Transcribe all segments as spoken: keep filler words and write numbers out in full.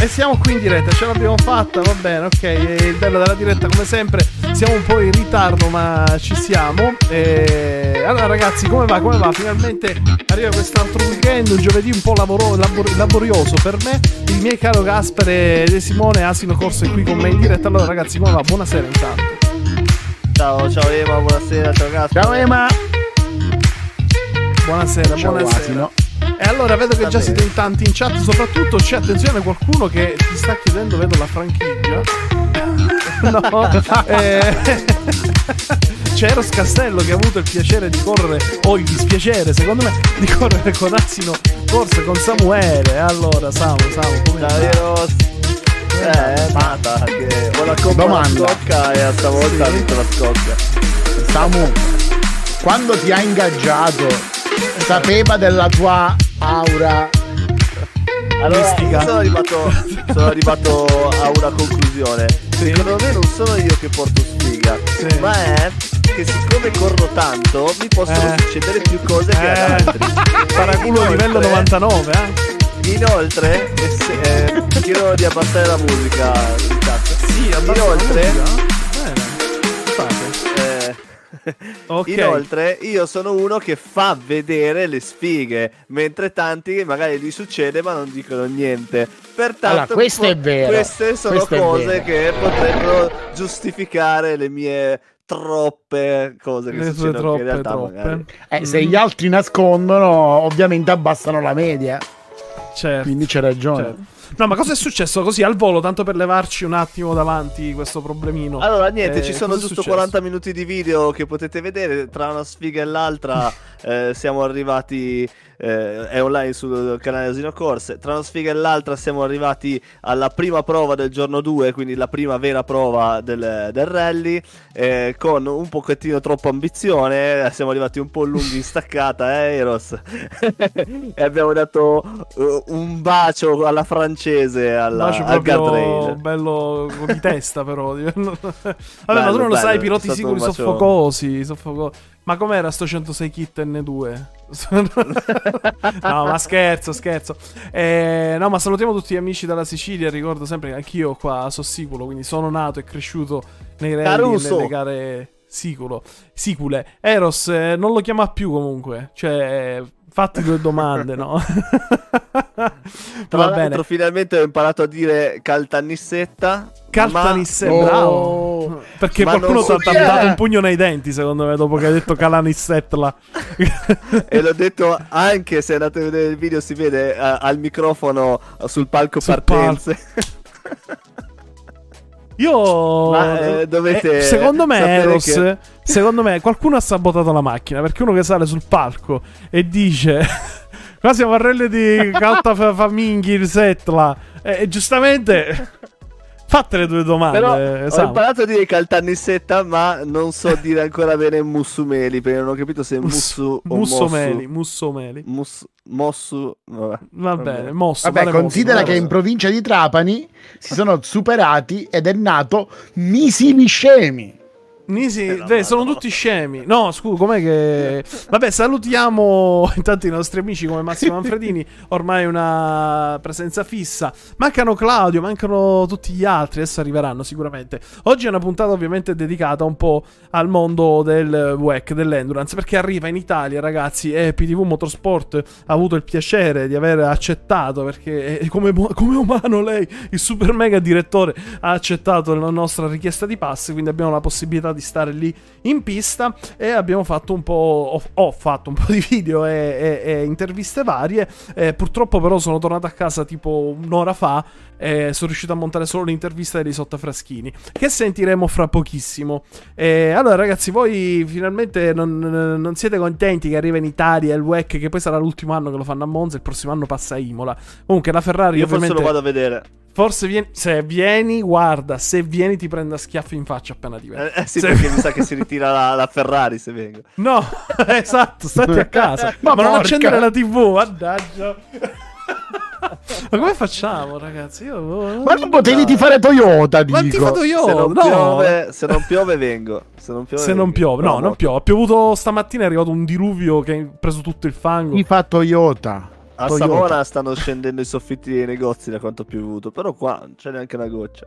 E siamo qui in diretta, ce l'abbiamo fatta, va bene, ok. E il bello della diretta, come sempre, siamo un po' in ritardo, ma ci siamo. E allora, ragazzi, come va? Come va? Finalmente arriva quest'altro weekend, un giovedì un po' lavoro, labor- laborioso per me. Il mio caro Gaspare De Simone Asino Corso è qui con me in diretta. Allora, ragazzi, come va? Buonasera intanto. Ciao, ciao Ema, buonasera, ciao Gaspare. Ciao Ema. Buonasera, ciao, buonasera. Asino. E allora vedo che già siete in tanti in chat, soprattutto c'è, attenzione, qualcuno che ti sta chiedendo, vedo la franchigia. No, eh, c'è Eros Castello che ha avuto il piacere di correre, o il dispiacere secondo me, di correre con Asino Corse, con Samuele. Allora Samu, Samu, come ciao Eros. Eh, è nata che ho la coppa la scocca e a stavolta sì. ha vinto la scocca. Samu, quando ti ha ingaggiato sapeva della tua aura allora io sono arrivato sono arrivato a una conclusione. Sì. Secondo me non sono io che porto sfiga, sì. ma è che siccome corro tanto mi possono eh. succedere più cose eh. che ad altri. Paraculo livello novantanove, eh? Inoltre eh, chiedo di abbassare la musica. Sì, inoltre la musica. Bene. Fate. Okay. Inoltre io sono uno che fa vedere le sfighe, mentre tanti magari gli succede ma non dicono niente. Pertanto allora, questo po- è vero. Queste sono questo cose che potrebbero giustificare le mie troppe cose che le succedono troppe, in realtà troppe. magari. Eh, mm. Se gli altri nascondono, ovviamente abbassano la media. Certo. Quindi c'è ragione. Certo. No, ma cosa è successo così al volo, tanto per levarci un attimo davanti questo problemino? Allora niente, eh, ci sono giusto quaranta minuti di video che potete vedere. Tra una sfiga e l'altra eh, siamo arrivati eh, è online sul canale Asino Corse. Tra una sfiga e l'altra siamo arrivati alla prima prova del giorno due, quindi la prima vera prova del, del rally, eh, con un pochettino troppo ambizione. Siamo arrivati un po' lunghi in staccata, eh Eros? E abbiamo dato uh, un bacio alla francese, alla, al guardrail. Bello di testa però. Vabbè, bello, ma tu non lo bello, sai, i piloti sicuri soffocosi, soffocosi. Ma com'era sto centosei kit N due? No, ma scherzo, scherzo. Eh, no, ma salutiamo tutti gli amici dalla Sicilia. Ricordo sempre che anch'io qua a Sossiculo, quindi sono nato e cresciuto nei rally e nelle gare siculo, sicule. Eros eh, non lo chiama più comunque, cioè fatti due domande, no? Tra Va l'altro bene. Finalmente ho imparato a dire Caltanissetta. Caltanissetta, ma... bravo. Oh. Perché ma qualcuno so ti ha dato un pugno nei denti, secondo me, dopo che hai detto Calanissetla. E l'ho detto anche, se andate a vedere il video si vede uh, al microfono uh, sul palco sul partenze. Pal- Io Ma, eh, dovete eh, secondo me Eros che... secondo me qualcuno ha sabotato la macchina, perché uno che sale sul palco e dice qua siamo a relle di Calta Faminghi Setla e, e giustamente fatte le due domande. Però esatto. Ho imparato a dire Caltanissetta, ma non so dire ancora bene Mussumeli, perché non ho capito se è Mussu o Mussomeli, Mussomeli. Mus, Mossu, vabbè. Va bene, Mosso. Vabbè, vale considera mosso, che in provincia di Trapani si sono superati ed è nato Misimi Scemi. Nisi, eh, beh, sono tutti scemi. No, scusa, com'è che... Vabbè, salutiamo intanto i nostri amici come Massimo Manfredini, ormai una presenza fissa. Mancano Claudio, mancano tutti gli altri, adesso arriveranno sicuramente. Oggi è una puntata ovviamente dedicata un po' al mondo del W E C, dell'endurance, perché arriva in Italia, ragazzi, e P T V Motorsport ha avuto il piacere di aver accettato, perché come, come umano lei, il super mega direttore, ha accettato la nostra richiesta di pass, quindi abbiamo la possibilità di stare lì in pista e abbiamo fatto un po' ho, ho fatto un po' di video e, e, e interviste varie. Eh, purtroppo però sono tornato a casa tipo un'ora fa e sono riuscito a montare solo l'intervista dei Sottafraschini, che sentiremo fra pochissimo. E allora ragazzi, voi finalmente non, non siete contenti che arriva in Italia il W E C, che poi sarà l'ultimo anno che lo fanno a Monza, il prossimo anno passa a Imola. Comunque la Ferrari io ovviamente forse lo vado a vedere. Forse vieni, se vieni, guarda, se vieni ti prendo a schiaffi in faccia appena ti vedo. Eh, eh sì, se... perché mi sa che si ritira la, la Ferrari se vengo. No, esatto, stati a casa. Ma, ma non accendere la tivù, mannaggia. Ma come facciamo, ragazzi? Io... Ma non potevi ti fare Toyota, dico. Ma ti fa Toyota? Se non, no. piove, se non piove vengo. Se non piove, se vengo. non piove, no, non piove. Ha piovuto stamattina, è arrivato un diluvio che ha preso tutto il fango. Mi fa Toyota. A Toyota. Savona stanno scendendo i soffitti dei negozi da quanto ha piovuto, però qua non c'è neanche una goccia.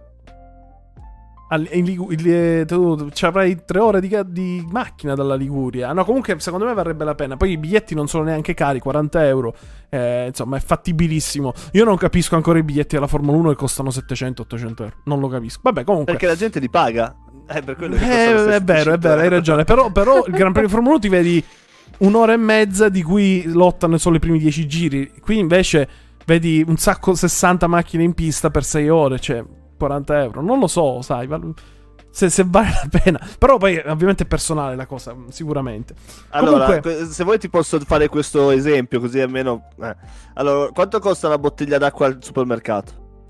Al- in Ligu- il- tu ci avrai tre ore di, di macchina dalla Liguria. No, comunque secondo me varrebbe la pena. Poi i biglietti non sono neanche cari, quaranta euro. Eh, insomma, è fattibilissimo. Io non capisco ancora i biglietti della Formula uno che costano settecento ottocento euro. Non lo capisco. Vabbè, comunque. Perché la gente li paga. Eh, per quello che Eh, costano è vero, è vero, hai ragione. Però, però il Gran Premio di Formula uno ti vedi un'ora e mezza di cui lottano solo i primi dieci giri. Qui invece vedi un sacco, sessanta macchine in pista per sei ore, cioè quaranta euro. Non lo so, sai, val- se, se vale la pena. Però poi ovviamente è personale la cosa, sicuramente. Allora, Comunque, que- se vuoi ti posso fare questo esempio, così almeno... Eh. Allora, quanto costa una bottiglia d'acqua al supermercato?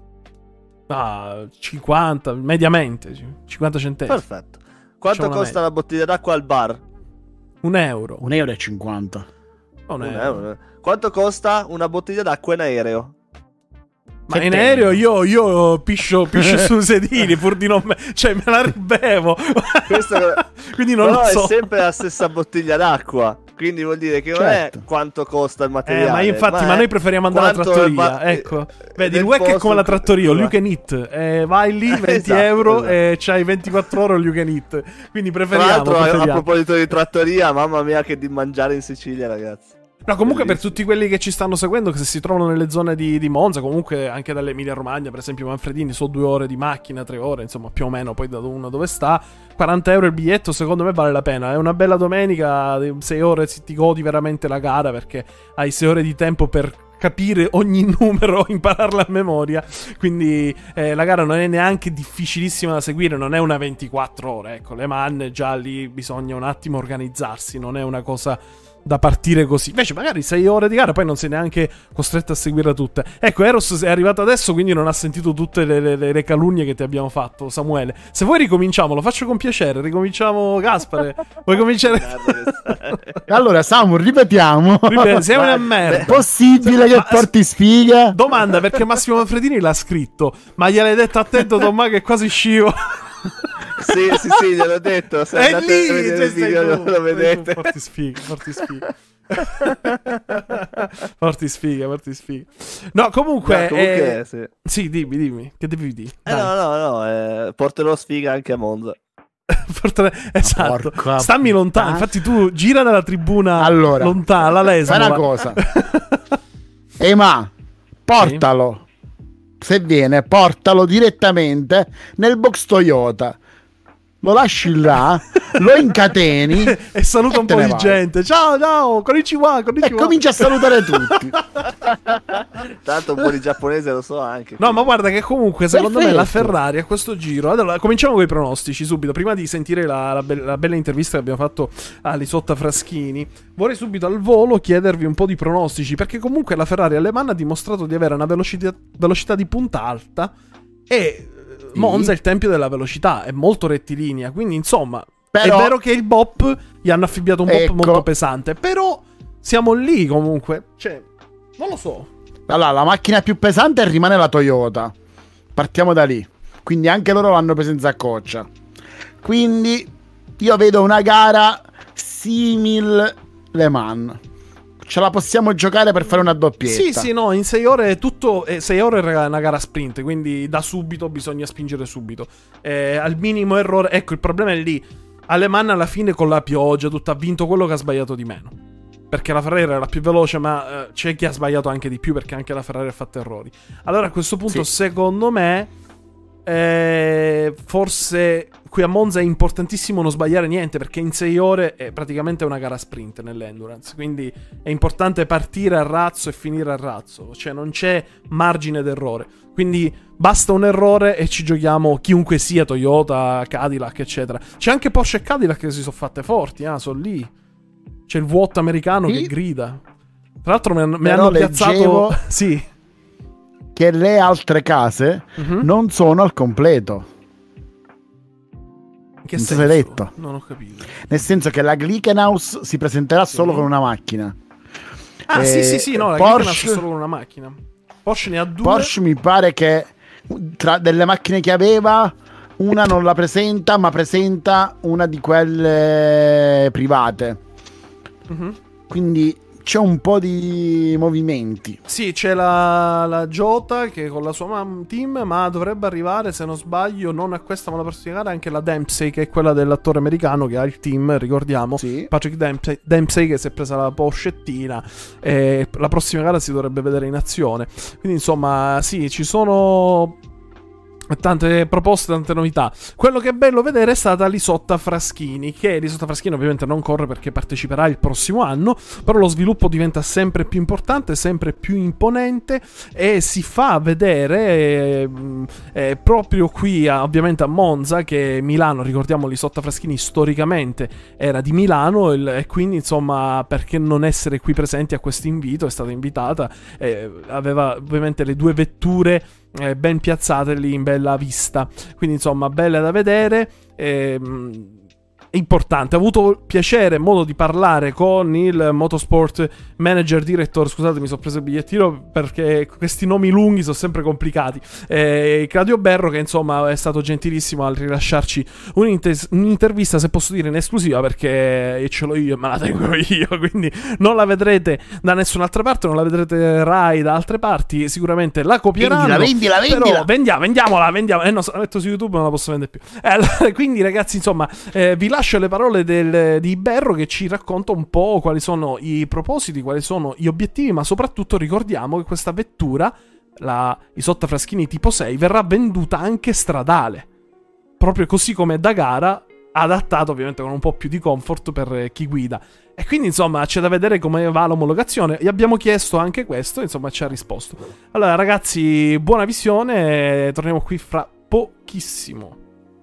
ah, cinquanta, mediamente, cinquanta centesimi. Perfetto. Quanto Facciamo una costa una bottiglia d'acqua al bar? Un euro. un euro e cinquanta. Un Un euro. euro. Quanto costa una bottiglia d'acqua in aereo? Ma in Sette aereo euro. io, io piscio, piscio sui sedili pur di non... Me- cioè me la ribevo. Questo... Quindi non Però lo so. è sempre la stessa bottiglia d'acqua. Quindi vuol dire che non Certo. è quanto costa il materiale. Eh, ma infatti, ma, è noi preferiamo andare alla quanto trattoria. va- Ecco, vedi, nel il W E C è come posto- la trattoria, all you can eat. Eh, vai lì, venti Esatto, euro esatto. e c'hai ventiquattro ore all you can eat. Quindi Tra preferiamo. l'altro, a- a preferiamo. proposito di trattoria, mamma mia, che di mangiare in Sicilia, ragazzi. No, comunque per Bellissimo. tutti quelli che ci stanno seguendo, che se si trovano nelle zone di, di Monza, comunque anche dall'Emilia Romagna, per esempio Manfredini, sono due ore di macchina, tre ore, insomma più o meno poi da uno dove sta, quaranta euro il biglietto secondo me vale la pena, è una bella domenica, sei ore ti godi veramente la gara perché hai sei ore di tempo per capire ogni numero, impararla a memoria, quindi eh, la gara non è neanche difficilissima da seguire, non è una ventiquattro ore, ecco, Le Mans già lì bisogna un attimo organizzarsi, non è una cosa da partire così. Invece magari sei ore di gara poi non sei neanche costretto a seguirla tutte. Ecco, Eros è arrivato adesso, quindi non ha sentito tutte le, le, le calunnie che ti abbiamo fatto, Samuele. Se vuoi ricominciamo, lo faccio con piacere. Ricominciamo, Gaspare. Vuoi cominciare? Allora, Samu, ripetiamo. Ripeto, sei una Vai. merda. Possibile che Ma- porti sfiga? Domanda, perché Massimo Manfredini l'ha scritto, ma gliel'hai detto attento, Tommaso, che quasi scivola. Sì, sì, sì, gliel'ho detto. Se È andate lì, a vedere cioè, il video sei tu, lo sei vedete. tu, Forti sfighe, forti sfighe. Forti sfighe, forti sfighe. No, comunque... No, comunque, eh, sì. sì, dimmi, dimmi. Che devi dire? Eh, no, no, no, eh, porterò sfiga anche a Monza. Portare- Esatto. Porca Stammi lontano. puttana. Infatti tu gira dalla tribuna Allora, lontana, la lesma. Fai una cosa. Ema, portalo. Se viene, portalo direttamente nel box Toyota. Lo lasci là, lo incateni E saluta e un te po' ne di vai. gente. Ciao, ciao, konnichiwa, e konnichiwa. comincia a salutare tutti. Tanto un po' di giapponese lo so anche. No, ma guarda che comunque secondo me la Perfetto. Ferrari a questo giro. Allora, cominciamo con i pronostici subito. Prima di sentire la, la be- la bella intervista che abbiamo fatto a Lisotta Fraschini, vorrei subito al volo chiedervi un po' di pronostici. Perché comunque la Ferrari alle Mans ha dimostrato di avere una velocità, velocità di punta alta. E Sì. Monza è il tempio della velocità, è molto rettilinea. Quindi, insomma, Però- è vero che il B O P gli hanno affibbiato un B O P Ecco. molto pesante. Però siamo lì comunque. Cioè, non lo so. Allora, la macchina più pesante rimane la Toyota. Partiamo da lì. Quindi anche loro l'hanno presa in saccoccia. Quindi io vedo una gara simil Le Mans. Ce la possiamo giocare per fare una doppietta. Sì, sì, no, in sei ore è tutto. Eh, sei ore è una gara sprint, quindi da subito bisogna spingere subito. Eh, al minimo errore. Ecco, il problema è lì. Alle Mans alla fine con la pioggia, tutto ha vinto quello che ha sbagliato di meno. Perché la Ferrari era la più veloce, ma eh, c'è chi ha sbagliato anche di più, perché anche la Ferrari ha fatto errori. Allora a questo punto, Sì. secondo me, eh, forse qui a Monza è importantissimo non sbagliare niente, perché in sei ore è praticamente una gara sprint nell'endurance. Quindi è importante partire a razzo e finire a razzo, cioè non c'è margine d'errore. Quindi basta un errore e ci giochiamo chiunque sia, Toyota, Cadillac, eccetera. C'è anche Porsche e Cadillac che si sono fatte forti, ah, sono lì. C'è il vuoto americano Sì. che grida. Tra l'altro mi, hanno- mi Però hanno piazzato... leggevo- Sì. Che le altre case Mhm. non sono al completo. In che non senso? te l'hai detto. Non ho capito. Nel senso che la Glickenhaus si presenterà solo con una macchina. Ah, Eh, sì, sì, sì, no, la Porsche- Porsche... solo con una macchina. Porsche ne ha due. Porsche mi pare che tra delle macchine che aveva, una non la presenta, ma presenta una di quelle private. Mhm. Quindi c'è un po' di movimenti. Sì, c'è la, la Jota che con la sua mam- team, ma dovrebbe arrivare, se non sbaglio, non a questa ma alla prossima gara, anche la Dempsey, che è quella dell'attore americano che ha il team, ricordiamo, Sì. Patrick Dempsey, Dempsey che si è presa la Porschettina, e la prossima gara si dovrebbe vedere in azione. Quindi insomma, sì, ci sono tante proposte, tante novità. Quello che è bello vedere è stata Lisotta Fraschini, che Lisotta Fraschini ovviamente non corre perché parteciperà il prossimo anno, però lo sviluppo diventa sempre più importante, sempre più imponente, e si fa vedere eh, eh, proprio qui a, ovviamente a Monza, che Milano, ricordiamo Lisotta Fraschini storicamente era di Milano, il, e quindi insomma perché non essere qui presenti a questo invito, è stata invitata, eh, aveva ovviamente le due vetture Eh, ben piazzate lì in bella vista, quindi insomma belle da vedere. ehm, Importante. Ho avuto piacere e modo di parlare con il Motorsport Manager Director. Scusate, mi sono preso il bigliettino perché questi nomi lunghi sono sempre complicati. Eh, Claudio Berro, che insomma è stato gentilissimo al rilasciarci un'inter- un'intervista, se posso dire in esclusiva, perché ce l'ho io e me la tengo io. Quindi non la vedrete da nessun'altra parte, non la vedrete Rai da altre parti. Sicuramente la copieranno. Vendila, vendila, vendila. Però vendiamo, vendiamola, vendiamo. Eh no, se la metto su YouTube non la posso vendere più. Eh, allora, quindi ragazzi, insomma, eh, vi lascio le parole del, di Berro, che ci racconta un po' quali sono i propositi, quali sono gli obiettivi, ma soprattutto ricordiamo che questa vettura, la Isotta Fraschini tipo sei, verrà venduta anche stradale, proprio così come da gara, adattato ovviamente con un po' più di comfort per chi guida. E quindi insomma c'è da vedere come va l'omologazione. Gli abbiamo chiesto anche questo, insomma ci ha risposto. Allora ragazzi, buona visione, torniamo qui fra pochissimo.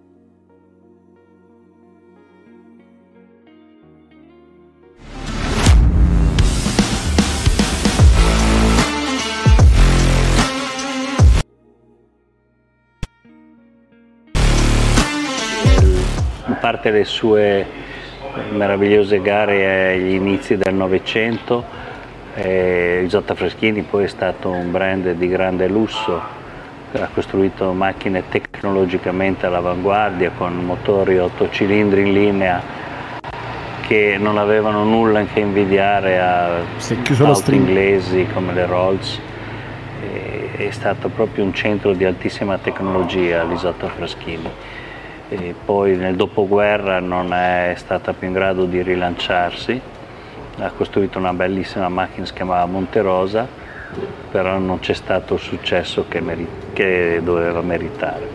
In parte le sue meravigliose gare agli inizi del Novecento, eh, Isotta Fraschini poi è stato un brand di grande lusso, ha costruito macchine tecnologicamente all'avanguardia con motori otto cilindri in linea che non avevano nulla che invidiare a auto inglesi come le Rolls. E, è stato proprio un centro di altissima tecnologia l'Isotta Fraschini. E poi nel dopoguerra non è stata più in grado di rilanciarsi, ha costruito una bellissima macchina che si chiamava Monterosa, però non c'è stato il successo che, meri- che doveva meritare.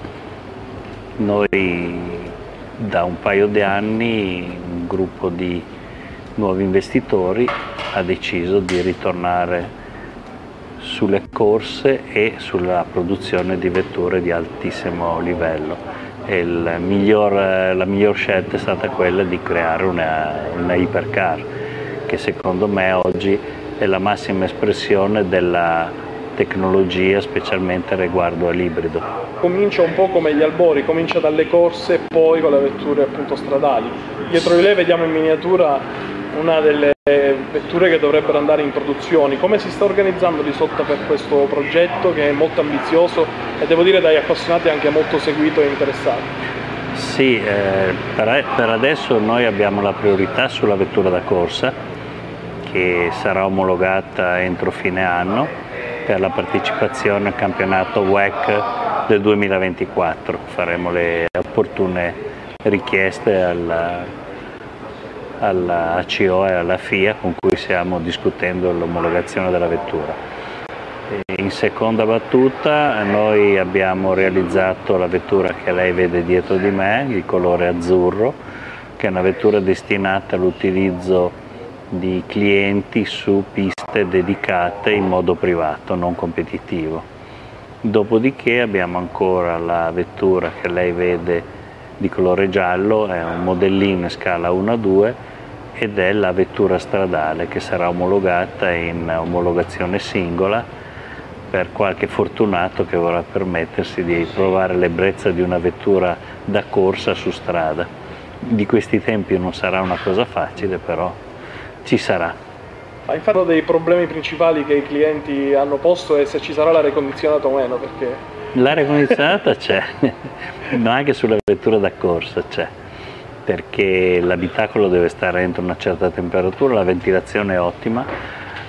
Noi da un paio di anni un gruppo di nuovi investitori ha deciso di ritornare sulle corse e sulla produzione di vetture di altissimo livello. E il miglior, la miglior scelta è stata quella di creare una, una hypercar, che secondo me oggi è la massima espressione della tecnologia, specialmente riguardo all'ibrido. Comincia un po' come gli albori, comincia dalle corse e poi con le vetture appunto stradali. Dietro di lei vediamo in miniatura una delle vetture che dovrebbero andare in produzione. Come si sta organizzando Lisotta per questo progetto, che è molto ambizioso e devo dire dagli appassionati anche molto seguito e interessato? Sì, eh, per, per adesso noi abbiamo la priorità sulla vettura da corsa, che sarà omologata entro fine anno per la partecipazione al campionato W E C del duemilaventiquattro. Faremo le opportune richieste alla alla A C O e alla F I A, con cui stiamo discutendo l'omologazione della vettura. E in seconda battuta noi abbiamo realizzato la vettura che lei vede dietro di me, il colore azzurro, che è una vettura destinata all'utilizzo di clienti su piste dedicate in modo privato, non competitivo. Dopodiché abbiamo ancora la vettura che lei vede di colore giallo, è un modellino in scala uno a due ed è la vettura stradale che sarà omologata in omologazione singola per qualche fortunato che vorrà permettersi di provare l'ebbrezza di una vettura da corsa su strada. Di questi tempi non sarà una cosa facile, però ci sarà. Hai fatto dei problemi principali che i clienti hanno posto e se ci sarà l'aria condizionata o meno, perché l'aria condizionata c'è, ma anche sulla vettura da corsa c'è, perché l'abitacolo deve stare entro una certa temperatura, la ventilazione è ottima,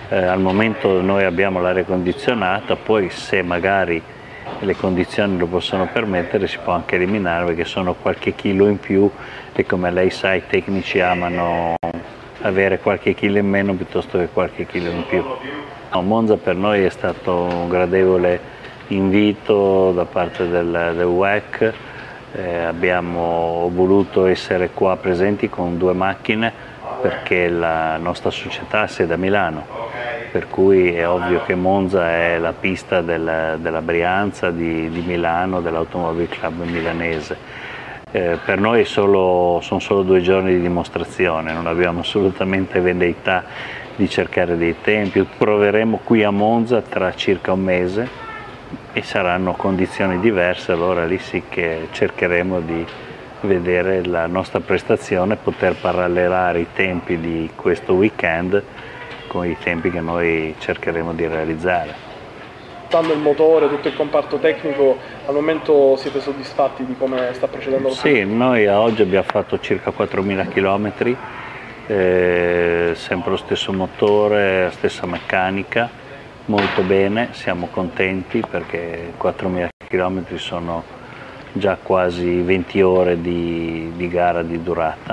Eh, al momento noi abbiamo l'aria condizionata, poi se magari le condizioni lo possono permettere si può anche eliminare, perché sono qualche chilo in più e come lei sa i tecnici amano avere qualche chilo in meno piuttosto che qualche chilo in più. No, Monza per noi è stato un gradevole invito da parte del, del W E C, eh, abbiamo voluto essere qua presenti con due macchine perché la nostra società ha sede a Milano, per cui è ovvio che Monza è la pista del, della Brianza, di, di Milano, dell'Automobile Club milanese. Eh, per noi solo, sono solo due giorni di dimostrazione, non abbiamo assolutamente velleità di cercare dei tempi. Proveremo qui a Monza tra circa un mese e saranno condizioni diverse, allora lì sì che cercheremo di vedere la nostra prestazione, poter parallelare i tempi di questo weekend con i tempi che noi cercheremo di realizzare. Stando il motore, tutto il comparto tecnico, al momento siete soddisfatti di come sta procedendo lo Sì, noi a oggi abbiamo fatto circa quattromila chilometri, eh, sempre lo stesso motore, la stessa meccanica, molto bene, siamo contenti perché quattromila chilometri sono già quasi venti ore di, di gara di durata.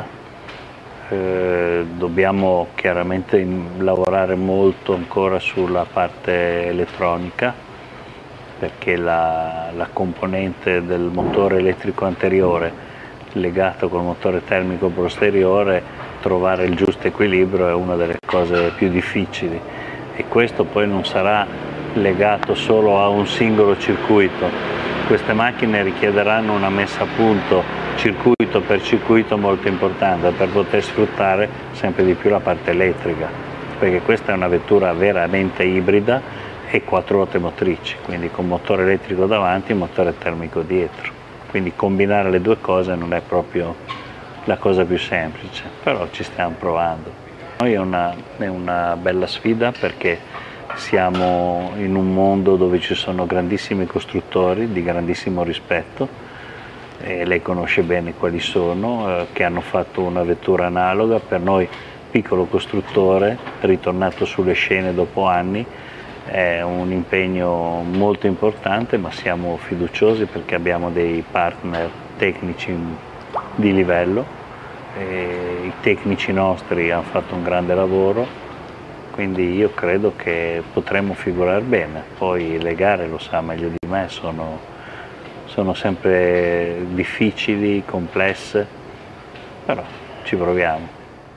Eh, dobbiamo chiaramente lavorare molto ancora sulla parte elettronica, perché la, la componente del motore elettrico anteriore legata col motore termico posteriore, trovare il giusto equilibrio è una delle cose più difficili, e questo poi non sarà legato solo a un singolo circuito. Queste macchine richiederanno una messa a punto circuito per circuito molto importante per poter sfruttare sempre di più la parte elettrica, perché questa è una vettura veramente ibrida e quattro ruote motrici, quindi con motore elettrico davanti e motore termico dietro, quindi combinare le due cose non è proprio la cosa più semplice, però ci stiamo provando. Noi è una, è una bella sfida perché siamo in un mondo dove ci sono grandissimi costruttori di grandissimo rispetto, e lei conosce bene quali sono, eh, che hanno fatto una vettura analoga. Per noi, piccolo costruttore, ritornato sulle scene dopo anni, è un impegno molto importante, ma siamo fiduciosi perché abbiamo dei partner tecnici di livello, e i tecnici nostri hanno fatto un grande lavoro, quindi io credo che potremmo figurare bene. Poi le gare, lo sa meglio di me, sono, sono sempre difficili, complesse, però ci proviamo.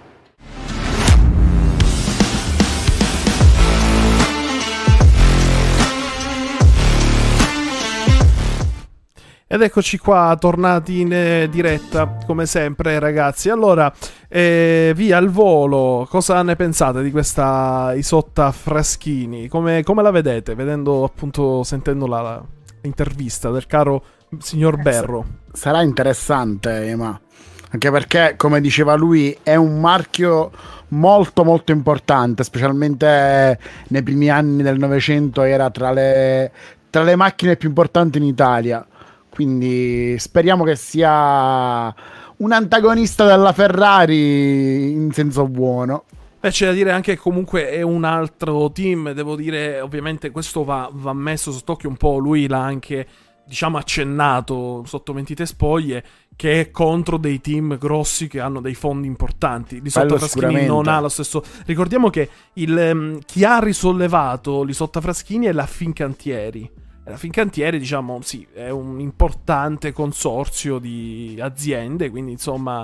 Ed eccoci qua, tornati in eh, diretta, come sempre ragazzi. Allora, eh, via al volo, cosa ne pensate di questa Isotta Fraschini? Come, come la vedete, vedendo appunto, sentendo la, la intervista del caro signor Berro? Sarà interessante, Ema, anche perché, come diceva lui, è un marchio molto molto importante, specialmente nei primi anni del Novecento era tra le, tra le macchine più importanti in Italia. Quindi speriamo che sia un antagonista della Ferrari in senso buono. Beh, c'è da dire anche che comunque è un altro team, devo dire, ovviamente questo va, va messo sott'occhio un po', lui l'ha anche, diciamo, accennato sotto mentite spoglie, che è contro dei team grossi che hanno dei fondi importanti. L'isotta Fraschini non ha lo stesso. Ricordiamo che il, um, chi ha risollevato l'Isotta Fraschini è la Fincantieri. La Fincantieri, diciamo, sì, è un importante consorzio di aziende, quindi insomma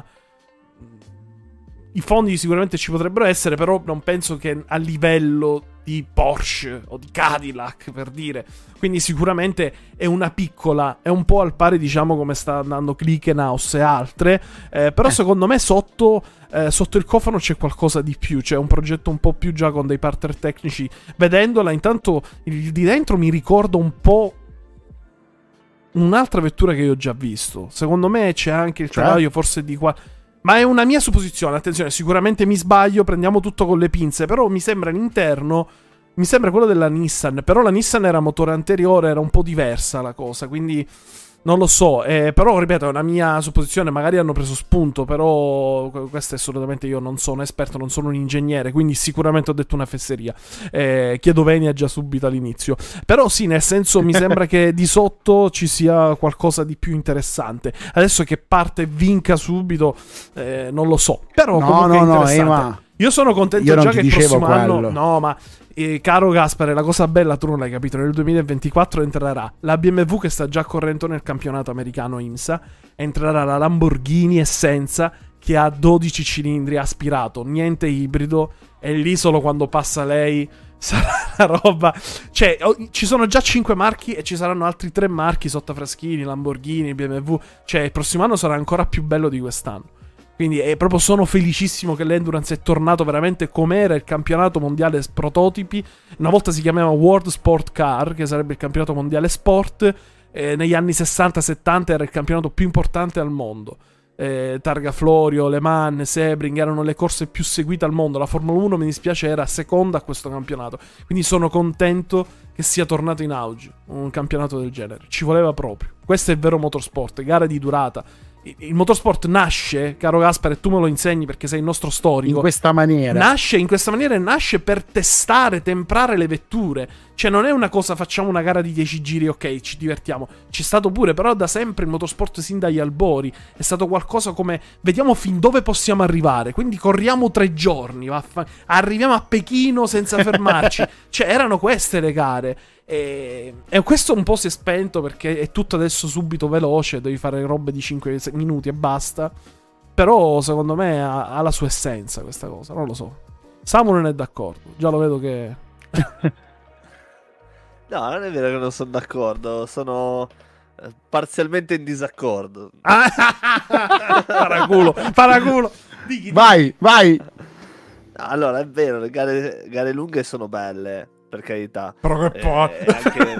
i fondi sicuramente ci potrebbero essere, però non penso che a livello di Porsche o di Cadillac, per dire. Quindi sicuramente è una piccola, è un po' al pari, diciamo, come sta andando Glickenhaus e altre, eh, però eh. secondo me sotto, eh, sotto il cofano c'è qualcosa di più, c'è un progetto un po' più già con dei partner tecnici. Vedendola intanto il di dentro mi ricorda un po' un'altra vettura che io ho già visto. Secondo me c'è anche il cioè? telaio forse di qua. Ma è una mia supposizione, attenzione, sicuramente mi sbaglio, prendiamo tutto con le pinze, però mi sembra l'interno, mi sembra quello della Nissan, però la Nissan era motore anteriore, era un po' diversa la cosa, quindi Non lo so, eh, però ripeto, è una mia supposizione, magari hanno preso spunto, però questo è assolutamente, io non sono esperto, non sono un ingegnere, quindi sicuramente ho detto una fesseria. Eh, chiedo venia già subito all'inizio. Però sì, nel senso mi sembra che di sotto ci sia qualcosa di più interessante. Adesso che parte e vinca subito, eh, non lo so. Però no, comunque no, è no, interessante. Ema. Io sono contento Io non già ti che il dicevo prossimo anno... quello. No, ma... Eh, caro Gaspare, la cosa bella tu non l'hai capito, nel duemilaventiquattro entrerà la B M W che sta già correndo nel campionato americano IMSA, entrerà la Lamborghini Essenza che ha dodici cilindri aspirato, niente ibrido, e lì solo quando passa lei sarà una roba, cioè ci sono già cinque marchi e ci saranno altri tre marchi sotto Fraschini, Lamborghini, B M W, cioè il prossimo anno sarà ancora più bello di quest'anno. Quindi è proprio, sono felicissimo che l'Endurance è tornato veramente com'era il campionato mondiale prototipi. Una volta si chiamava World Sport Car, che sarebbe il campionato mondiale sport. Eh, negli anni sessanta settanta era il campionato più importante al mondo. Eh, Targa Florio, Le Mans, Sebring erano le corse più seguite al mondo. La Formula uno, mi dispiace, era seconda a questo campionato. Quindi sono contento che sia tornato in auge un campionato del genere. Ci voleva proprio. Questo è il vero motorsport, gare di durata. Il motorsport nasce, caro Gaspare, e tu me lo insegni perché sei il nostro storico. In questa maniera. Nasce in questa maniera e nasce per testare, temprare le vetture. Cioè non è una cosa, facciamo una gara di dieci giri, ok, ci divertiamo. C'è stato pure, però da sempre il motorsport sin dagli albori è stato qualcosa come vediamo fin dove possiamo arrivare. Quindi corriamo tre giorni, vaffa- arriviamo a Pechino senza fermarci. Cioè erano queste le gare. E, e questo un po' si è spento perché è tutto adesso subito veloce, devi fare robe di cinque minuti e basta. Però secondo me ha, ha la sua essenza questa cosa, non lo so. Samu non è d'accordo, già lo vedo che... No, non è vero che non sono d'accordo, sono parzialmente in disaccordo. Paraculo, paraculo. Dighi, vai, vai. Allora, è vero, le gare, gare lunghe sono belle, per carità. Però che poi... È, anche...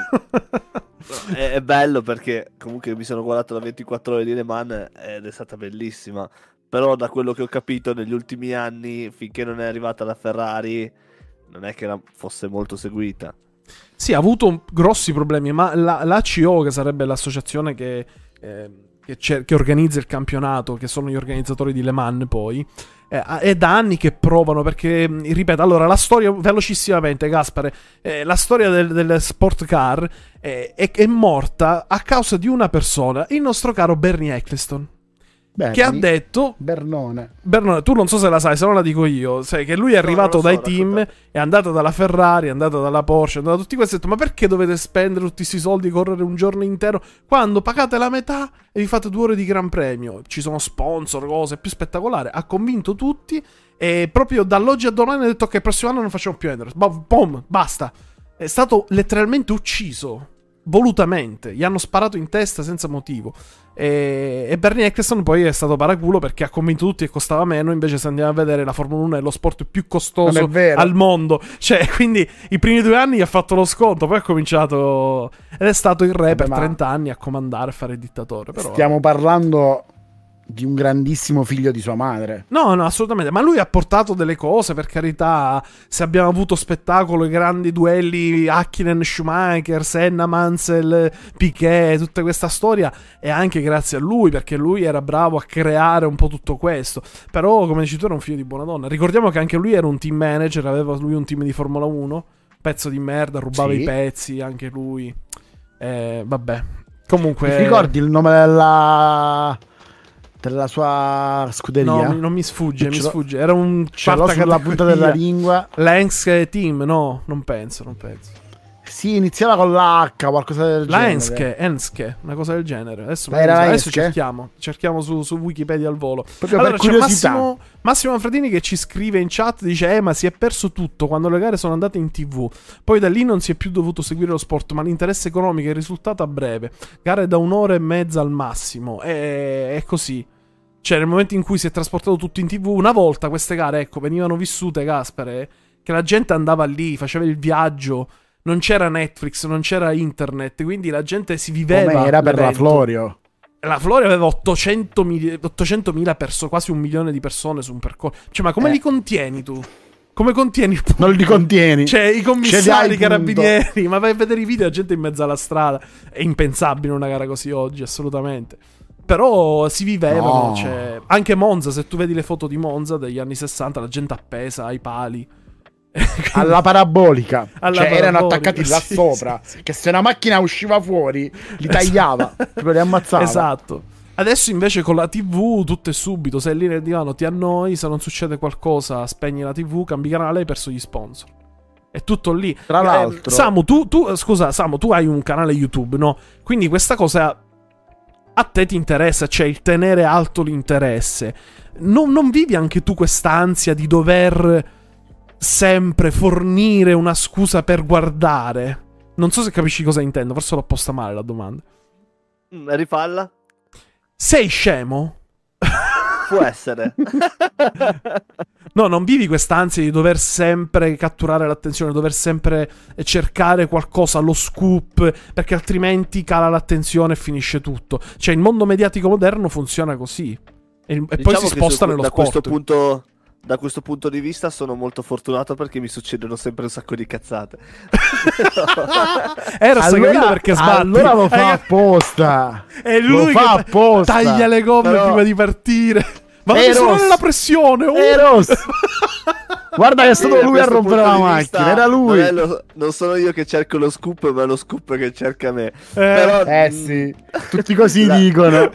è, è bello perché comunque mi sono guardato la ventiquattro ore di Le Mans ed è stata bellissima. Però da quello che ho capito negli ultimi anni, finché non è arrivata la Ferrari, non è che fosse molto seguita. Sì, ha avuto grossi problemi, ma la, l'A C O, che sarebbe l'associazione che, eh, che, che organizza il campionato, che sono gli organizzatori di Le Mans poi, eh, è da anni che provano, perché, ripeto, allora, la storia, velocissimamente, Gaspare, eh, la storia del, del sport car eh, è, è morta a causa di una persona, il nostro caro Bernie Ecclestone. Bernie, che ha detto Bernone. Bernone, tu non so se la sai, se non la dico io, sai che lui è arrivato no, dai so, team, raccontate. è andato dalla Ferrari, è andato dalla Porsche, è andato da tutti questi, ha detto, ma perché dovete spendere tutti questi soldi, correre un giorno intero quando pagate la metà e vi fate due ore di gran premio, ci sono sponsor, cose, più spettacolare. Ha convinto tutti e proprio dall'oggi a domani ha detto che il prossimo anno non facciamo più Endurance, boom, basta. È stato letteralmente ucciso volutamente, gli hanno sparato in testa senza motivo. E, e Bernie Ecclestone poi è stato paraculo perché ha convinto tutti che costava meno. Invece, se andiamo a vedere, la Formula uno è lo sport più costoso al mondo. Cioè, quindi i primi due anni gli ha fatto lo sconto, poi ha cominciato ed è stato il re Vabbè, per ma trenta anni a comandare e fare il dittatore. Però... stiamo parlando di un grandissimo figlio di sua madre. No, no, assolutamente. Ma lui ha portato delle cose, per carità. Se abbiamo avuto spettacolo, i grandi duelli Hakkinen, Schumacher, Senna, Mansell, Piquet, tutta questa storia è anche grazie a lui, perché lui era bravo a creare un po' tutto questo. Però, come dici tu, era un figlio di buona donna. Ricordiamo che anche lui era un team manager, aveva lui un team di Formula uno, pezzo di merda, rubava Sì. i pezzi, anche lui. Eh, vabbè. Comunque... Ti ricordi il nome della della sua scuderia? No, mi- non mi sfugge, mi Ce l'ho- sfugge. Era un Ce l'ho quarta sulla punta categoria. della lingua. Lenske Team, no, non penso, non penso. Sì, iniziava con l'H, qualcosa del La genere. Enske, Enske, una cosa del genere. Adesso, Ma era la adesso Enske? cerchiamo, cerchiamo su, su Wikipedia al volo. Proprio Allora, per c'è curiosità. Massimo, Massimo Manfredini che ci scrive in chat, dice: Eh, ma si è perso tutto quando le gare sono andate in tivù. Poi da lì non si è più dovuto seguire lo sport, ma l'interesse economico è il risultato a breve. Gare da un'ora e mezza al massimo. E, è così. Cioè, nel momento in cui si è trasportato tutto in tivù, una volta queste gare, ecco, venivano vissute, Gaspare, che la gente andava lì, faceva il viaggio, non c'era Netflix, non c'era internet, quindi la gente si viveva. Come era per la l'evento. Florio. La Florio aveva ottocentomila persone, quasi un milione di persone su un percorso. Cioè, ma come Eh. li contieni tu? Come contieni il pubblico? Non li contieni. Cioè, i Ce commissari, li hai, i carabinieri, ma vai a vedere i video, la gente in mezzo alla strada. È impensabile una gara così oggi, assolutamente. Però si vivevano, No. cioè, anche Monza, se tu vedi le foto di Monza degli anni sessanta, la gente appesa ai pali. Alla parabolica. Alla Cioè erano parabolica, attaccati là sì, sopra. sì, sì. Che se una macchina usciva fuori, li tagliava. Proprio li ammazzava. Esatto. Adesso invece con la tivù tutto è subito. Sei lì nel divano, ti annoi, se non succede qualcosa spegni la tivù, cambi canale e hai perso gli sponsor. È tutto lì. Tra Eh, l'altro- Samu, tu, tu scusa, Samu, tu hai un canale YouTube, no? Quindi questa cosa a te ti interessa, cioè il tenere alto l'interesse. Non, non vivi anche tu quest'ansia di dover sempre fornire una scusa per guardare? Non so se capisci cosa intendo, forse l'ho posta male la domanda. Mm, rifalla? Sei scemo? Può essere. No, non vivi quest'ansia di dover sempre catturare l'attenzione, dover sempre cercare qualcosa, lo scoop, perché altrimenti cala l'attenzione e finisce tutto. Cioè, il mondo mediatico moderno funziona così. E, e poi Diciamo si che sposta su- nello da sport. questo punto Da questo punto di vista sono molto fortunato perché mi succedono sempre un sacco di cazzate. Era allora, perché sbatti. allora lo fa Eh, apposta. È Lo lui fa che apposta. taglia le gomme Però- prima di partire. Ma non È mi sono rosso. nella pressione. uh! È rosso. Guarda che è stato Sì, da lui a questo rompere punto la di vista macchina. Era lui. Non, è lo- non sono io che cerco lo scoop, ma è lo scoop che cerca me. Eh, Però, Eh mh, sì, tutti così La- dicono.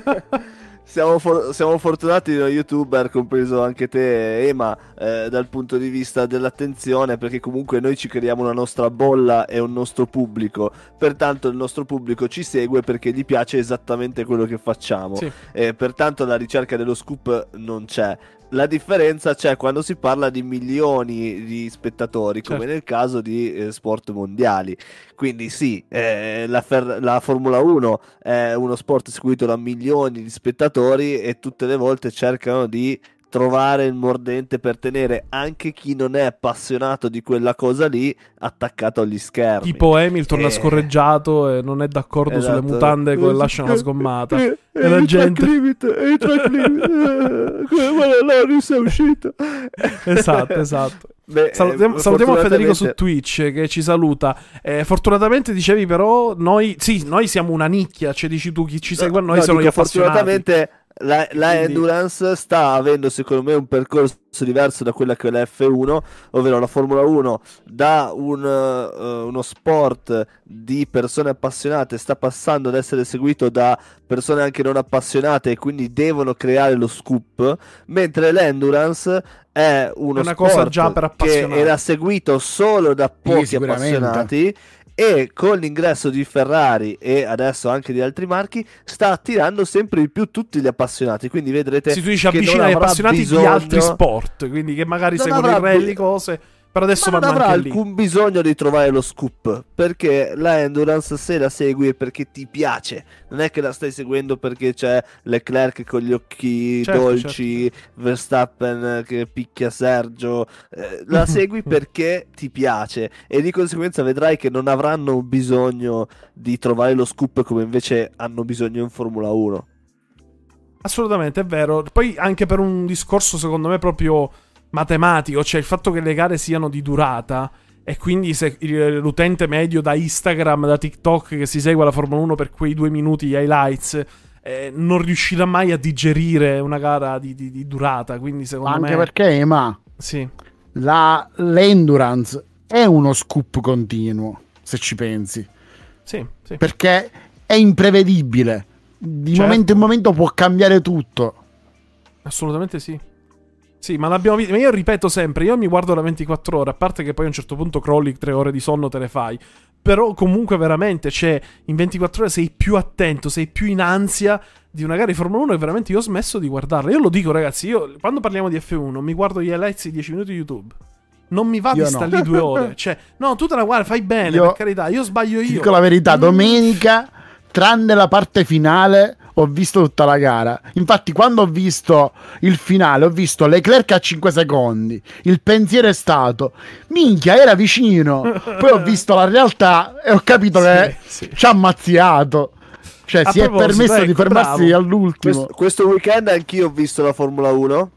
Siamo, for- siamo fortunati noi youtuber, compreso anche te Ema, eh, dal punto di vista dell'attenzione, perché comunque noi ci creiamo una nostra bolla e un nostro pubblico, pertanto il nostro pubblico ci segue perché gli piace esattamente quello che facciamo, Sì. e pertanto la ricerca dello scoop non c'è. La differenza c'è quando si parla di milioni di spettatori, come Certo. nel caso di eh, sport mondiali. Quindi sì, eh, la, fer- la Formula uno è uno sport seguito da milioni di spettatori e tutte le volte cercano di trovare il mordente per tenere anche chi non è appassionato di quella cosa lì attaccato agli schermi. Tipo Hamilton Eh. ha scorreggiato e non è d'accordo Esatto. sulle mutande che lasciano la sgommata. E, E la gente... limit, e i track limit, eh, come Loris è uscito. Esatto, esatto. Beh, Salutiamo, eh, salutiamo Federico su fortunatamente- Twitch che ci saluta. Eh, fortunatamente dicevi però noi sì, noi siamo una nicchia, cioè dici tu chi ci segue a noi No, sono gli dico, appassionati. fortunatamente la, la Quindi- Endurance sta avendo secondo me un percorso diverso da quella che è la F uno, ovvero la Formula uno da un, eh, uno sport di persone appassionate sta passando ad essere seguito da persone anche non appassionate e quindi devono creare lo scoop, mentre l'Endurance è uno È una sport cosa già per che appassionati. era seguito solo da pochi sicuramente. appassionati, e con l'ingresso di Ferrari e adesso anche di altri marchi sta attirando sempre di più tutti gli appassionati, quindi vedrete Sì, tu dici che avvicina non agli avrà appassionati bisogno- di altri sport, quindi che magari Non seguono avrà i rally, bi- cose, però adesso ma non vanno avrà anche lì. alcun bisogno di trovare lo scoop, perché la Endurance se la segui è perché ti piace, non è che la stai seguendo perché c'è Leclerc con gli occhi Certo, dolci, Verstappen che picchia Sergio, eh, la segui perché ti piace e di conseguenza vedrai che non avranno bisogno di trovare lo scoop come invece hanno bisogno in Formula uno. Assolutamente, è vero. Poi anche per un discorso secondo me proprio matematico, cioè il fatto che le gare siano di durata e quindi se il- l'utente medio da Instagram, da TikTok che si segue la Formula uno per quei due minuti, gli highlights, eh, non riuscirà mai a digerire una gara di, di- di durata, quindi secondo Anche me... perché, ma Sì, la, l'endurance è uno scoop continuo, se ci pensi. sì, sì. Perché è imprevedibile. Di Certo. momento in momento può cambiare tutto. Assolutamente sì. Sì, ma l'abbiamo visto. Ma io ripeto sempre, io mi guardo la ventiquattro ore, a parte che poi a un certo punto crolli tre ore di sonno, te le fai. Però comunque veramente, cioè, in ventiquattro ore sei più attento, sei più in ansia di una gara di Formula uno e veramente io ho smesso di guardarla. Io lo dico ragazzi, io quando parliamo di F uno mi guardo gli highlights di dieci minuti di YouTube. Non mi va Io di no. stare lì due ore. Cioè, no, tu te la guardi, fai bene, Io- per carità, io sbaglio io. Ti dico la verità, Mm. domenica, tranne la parte finale, ho visto tutta la gara. Infatti, quando ho visto il finale, ho visto Leclerc a cinque secondi. Il pensiero è stato: minchia, era vicino. Poi ho visto la realtà e ho capito Sì, che sì. ci ha ammazziato. Cioè, A si è proposito, permesso di ecco, fermarsi bravo. all'ultimo. Questo, questo weekend anch'io ho visto la Formula uno.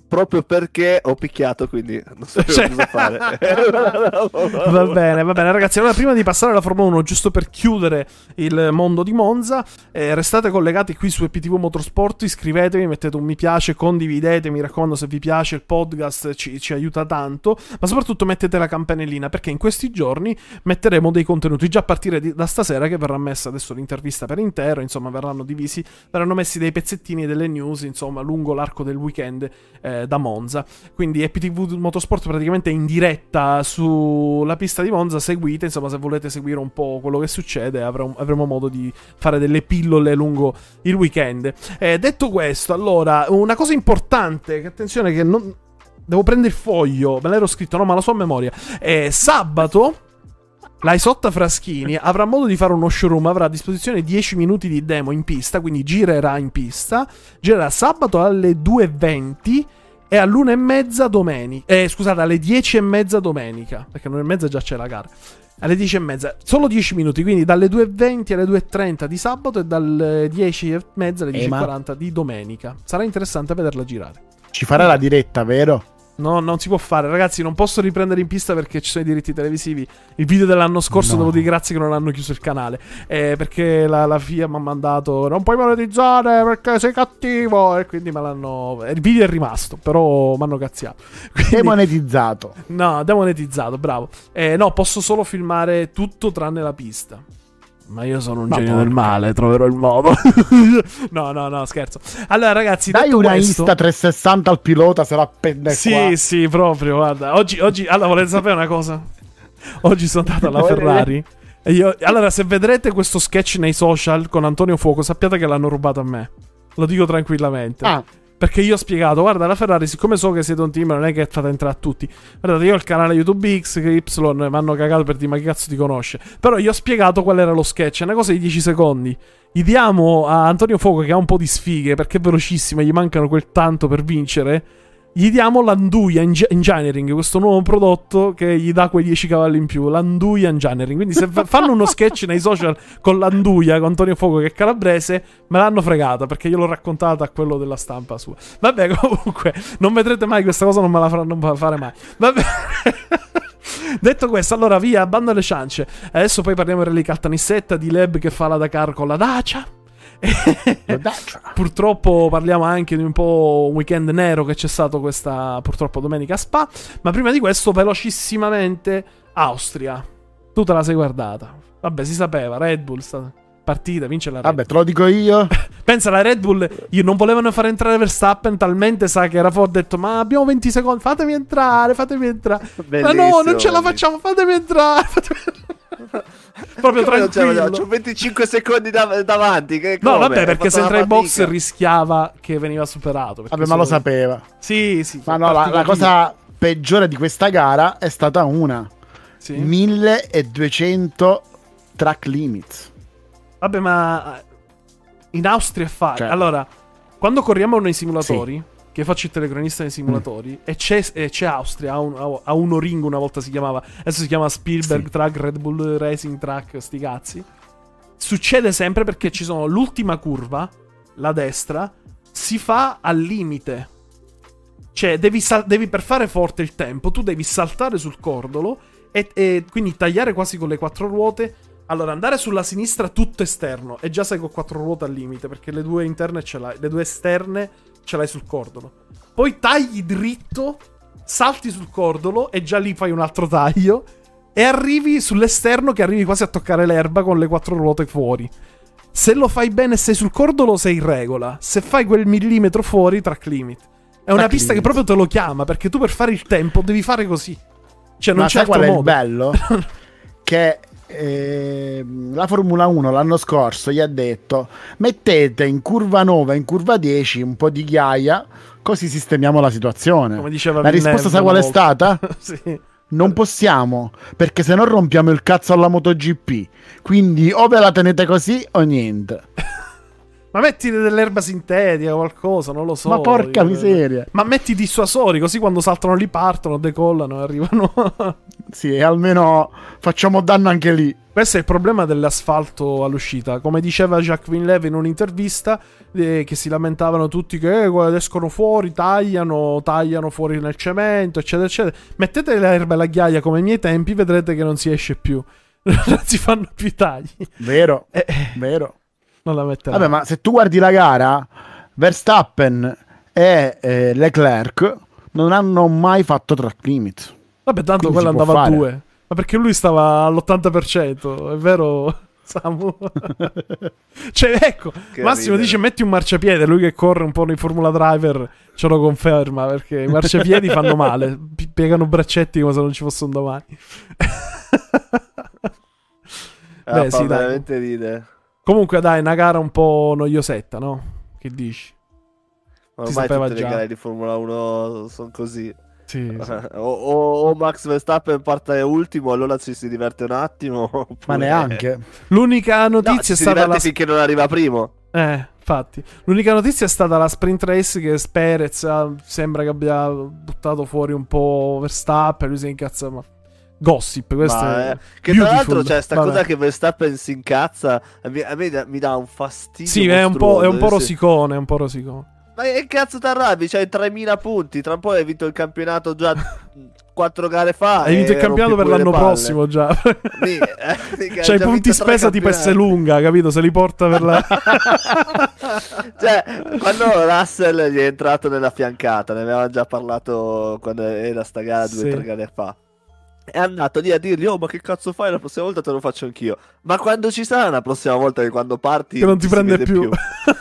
proprio perché ho picchiato, quindi non so Cioè- cosa fare. Va bene, va bene, ragazzi. Allora, prima di passare alla Formula uno, giusto per chiudere il mondo di Monza, eh, restate collegati qui su E P T V Motorsport. Iscrivetevi, mettete un mi piace, condividete. Mi raccomando, se vi piace il podcast, ci, ci aiuta tanto. Ma soprattutto mettete la campanellina, perché in questi giorni metteremo dei contenuti già a partire di, da stasera, che verrà messa adesso l'intervista per intero. Insomma, verranno divisi, verranno messi dei pezzettini delle news, insomma, lungo l'arco del weekend eh, da Monza. Quindi E P T V Motorsport praticamente in diretta sulla pista di Monza. Seguite, insomma, se volete seguire un po' quello che succede, avremo, avremo modo di fare delle pillole lungo il weekend. Eh, detto questo, allora, una cosa importante, che attenzione che non devo prendere il foglio, me l'ero scritto, no, ma la so a memoria. Eh, sabato la Isotta Fraschini avrà modo di fare uno showroom, avrà a disposizione dieci minuti di demo in pista, quindi girerà in pista, girerà sabato alle due e venti e all'una e mezza domenica, eh scusate, alle dieci e mezza domenica, perché all'una e mezza già c'è la gara, alle dieci e mezza, solo dieci minuti, quindi dalle due e venti alle due e trenta di sabato e dalle dieci e mezza alle dieci e quaranta di domenica. Sarà interessante vederla girare. Ci farà la diretta, vero? No, non si può fare, ragazzi, non posso riprendere in pista perché ci sono i diritti televisivi. Il video dell'anno scorso, No. devo dire grazie che non hanno chiuso il canale, eh, perché la, la F I A mi ha mandato non puoi monetizzare perché sei cattivo, e quindi me l'hanno... Il video è rimasto, però mi hanno cazziato. Quindi... Demonetizzato. No, demonetizzato, bravo. Eh, no, posso solo filmare tutto tranne la pista. Ma io sono un Ma genio porca. del male, troverò il modo. No, no, no, scherzo. Allora, ragazzi, Dai detto una questo... Insta trecentosessanta al pilota, se la appende Sì, qua. sì, proprio, guarda. Oggi, oggi, allora, volete sapere una cosa? Oggi sono andato alla Volete? Ferrari. E io, allora, se vedrete questo sketch nei social con Antonio Fuoco, sappiate che l'hanno rubato a me. Lo dico tranquillamente. Ah, Perché io ho spiegato, guarda, la Ferrari, siccome so che siete un team, non è che fate entrare a tutti. Guardate, io ho il canale YouTube X, che Y mi hanno cagato per dire, ma che cazzo ti conosce? Però io ho spiegato qual era lo sketch, è una cosa di dieci secondi. Gli diamo a Antonio Fuoco, che ha un po' di sfighe, perché è velocissimo, gli mancano quel tanto per vincere. Gli diamo l'Anduia Eng- Engineering, questo nuovo prodotto che gli dà quei dieci cavalli in più. L'Anduia Engineering. Quindi se fa- fanno uno sketch nei social con l'Anduia, con Antonio Fuoco che è calabrese, me l'hanno fregata perché io l'ho raccontata a quello della stampa sua. Vabbè, comunque, non vedrete mai questa cosa, non me la faranno fare mai. Vabbè. Detto questo, allora via, bando alle ciance. Adesso poi parliamo di Rally Caltanissetta, di Leb che fa la Dakar con la Dacia. Purtroppo parliamo anche di un po' un weekend nero che c'è stato questa purtroppo domenica a Spa. Ma prima di questo, velocissimamente, Austria. Tu te la sei guardata? Vabbè, si sapeva, Red Bull sta partita, vince la Red Bull. vabbè, te lo dico io. Pensa, la Red Bull, io non volevano far entrare Verstappen, talmente sa che era forte, ha detto ma abbiamo venti secondi, fatemi entrare, fatemi entrare. Ma no, non ce la facciamo, fatemi entrare, fatemi entrare. Proprio tranquillo. C'ho venticinque secondi dav- davanti. Che No, come? vabbè, Ho perché fatto se una entra in box fatica. rischiava che veniva superato. perché Vabbè, ma lo solo- sapeva. Sì, sì. Ma no, la, la cosa peggiore di questa gara è stata una. Sì. milleduecento track limits. Vabbè, ma in Austria è fare. Cioè. Allora, quando corriamo nei simulatori, che faccio il telecronista nei simulatori, Mm. e c'è, e c'è Austria, a, un, a uno ring una volta si chiamava, adesso si chiama Spielberg Sì. Track, Red Bull Racing Track, sti cazzi. Succede sempre perché ci sono l'ultima curva, la destra, si fa al limite. Cioè, devi, sal- devi per fare forte il tempo, tu devi saltare sul cordolo e, e quindi tagliare quasi con le quattro ruote. Allora, andare sulla sinistra tutto esterno e già sei con quattro ruote al limite, perché le due interne ce l'hai, le due esterne ce l'hai sul cordolo. Poi tagli dritto, salti sul cordolo e già lì fai un altro taglio e arrivi sull'esterno che arrivi quasi a toccare l'erba con le quattro ruote fuori. Se lo fai bene e sei sul cordolo sei in regola. Se fai quel millimetro fuori, track limit. È una Track pista limit. che proprio te lo chiama, perché tu per fare il tempo devi fare così. Cioè non Ma c'è sai qual altro è il modo. bello? Che ehm, la Formula uno l'anno scorso gli ha detto mettete in curva nove, in curva dieci un po' di ghiaia, così sistemiamo la situazione. Come diceva La risposta Villeneuve sai qual è una volta. stata? Sì. Non possiamo, perché se no rompiamo il cazzo alla MotoGP. Quindi o ve la tenete così o niente. Ma metti dell'erba sintetica o qualcosa, non lo so. Ma porca io- miseria. Ma metti dissuasori, così quando saltano lì partono, decollano e arrivano. Sì, e almeno facciamo danno anche lì. Questo è il problema dell'asfalto all'uscita. Come diceva Jacques Villeneuve in un'intervista, eh, che si lamentavano tutti che eh, guarda, escono fuori, tagliano, tagliano fuori nel cemento, eccetera, eccetera. Mettete l'erba e la ghiaia come ai miei tempi, vedrete che non si esce più. Non si fanno più i tagli. Vero, Eh, vero. non la metteranno. Vabbè, ma se tu guardi la gara, Verstappen e eh, Leclerc non hanno mai fatto track limit. Vabbè, tanto Quindi quello si può andava a fare. due. Ma perché lui stava all'ottanta per cento, è vero, Samu? Cioè, ecco, Che Massimo ridere. dice metti un marciapiede, lui che corre un po' nei Formula Driver ce lo conferma, perché i marciapiedi fanno male, pi- piegano braccetti come se non ci fosse un domani. Ah, Beh, fa sì, dai. veramente ridere. Comunque dai, una gara un po' noiosetta, no? Che dici? Ma Si ormai sapeva tutte già. le gare di Formula uno sono così. Sì, sì. O, o- o Max Verstappen parte ultimo, allora ci si diverte un attimo. Oppure... Ma neanche. L'unica No, notizia ci è si stata diverte la... finché non arriva primo. Eh, infatti. L'unica notizia è stata la sprint race che Perez ah, sembra che abbia buttato fuori un po' Verstappen, lui si incazza, ma... Gossip, questo Ma, è eh, che tra l'altro beautiful. c'è sta Vabbè. cosa che Verstappen si incazza. A me, a me da- mi dà un fastidio. Sì, è un po', è un po' mostruoso. rosicone, è un po' rosicone. Ma che cazzo t'arrabbi? C'hai tremila punti. Tra un po' hai vinto il campionato già quattro gare fa. Hai vinto e il campionato per rompi pure l'anno le palle. prossimo già. Sì, eh, mica, C'hai hai già punti vinto tre spesa tipo campionati. Esselunga, capito? Se li porta per la... Cioè, quando Russell gli è entrato nella fiancata, ne avevamo già parlato quando era sta gara due o Sì. tre gare fa. È andato lì a dirgli: oh, ma che cazzo fai? La prossima volta te lo faccio anch'io. Ma quando ci sarà una prossima volta che quando parti che non ti si prende vede più.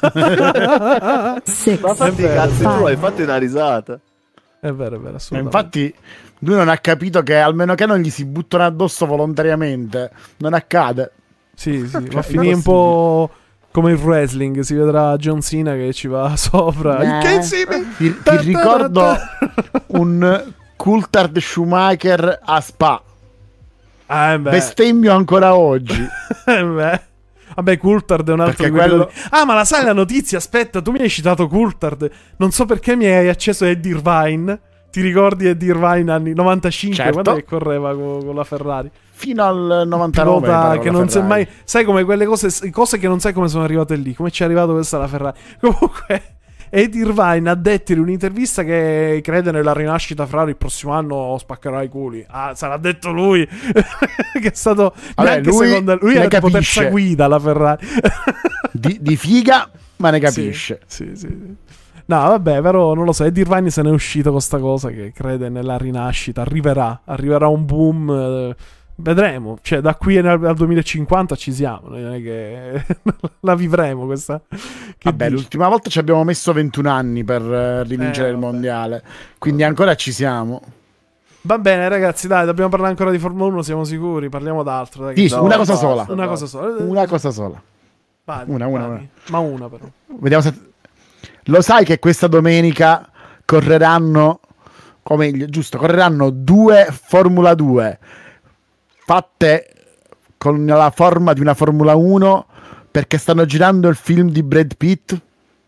Six, Ma fatti i vero. cazzi Five. tuoi, fatti una risata. È vero, è vero, Ma assolutamente. infatti lui non ha capito che almeno che non gli si buttano addosso volontariamente, non accade. Sì, sì, Cioè, va a finire un po' come il wrestling, si vedrà John Cena che ci va sopra. Eh. Che sì, Ti, ti ricordo un Coulthard Schumacher a Spa. Ah, eh beh. Bestemmio ancora oggi. Eh beh. Vabbè, Coulthard è un altro Perché di quelli- quello- Ah, ma la sai la notizia? Aspetta, tu mi hai citato Coulthard. Non so perché mi hai acceso Eddie Irvine. Ti ricordi Eddie Irvine anni novantacinque? Certo. Quando che correva co- con, la Ferrari? Fino al novantanove. Pilota mi pare, che con la non sai Ferrari. mai. Sai come quelle cose, cose che non sai come sono arrivate lì. Come ci è arrivato questa la Ferrari? Comunque, Eddie Irvine ha detto in un'intervista che crede nella rinascita Ferrari. Il prossimo anno spaccherà i culi. Ah, sarà detto lui. Che è stato. Vabbè, neanche lui secondo lui ne era tipo capisce. terza guida la Ferrari. Di, di figa, ma ne capisce. Sì, sì, sì, sì. No, vabbè, però non lo so. Eddie Irvine se ne è uscito con sta cosa che crede nella rinascita. Arriverà, arriverà un boom. eh, vedremo. Cioè, da qui al, al duemilacinquanta ci siamo. Non è che la vivremo questa. Che Vabbè, dici? l'ultima volta ci abbiamo messo ventuno anni per eh, rivincere Eh, il vabbè. mondiale. Quindi ancora ci siamo. Va bene, ragazzi, dai, dobbiamo parlare ancora di Formula uno. Siamo sicuri? Parliamo d'altro. Dai, Sì, che- No, una cosa basta, sola. una basta. cosa sola. Una cosa sola. Vai, una, una, vai. una. Ma una, però. Vediamo se... Lo sai che questa domenica correranno, o meglio, giusto, correranno due Formula due fatte con la forma di una Formula uno perché stanno girando il film di Brad Pitt?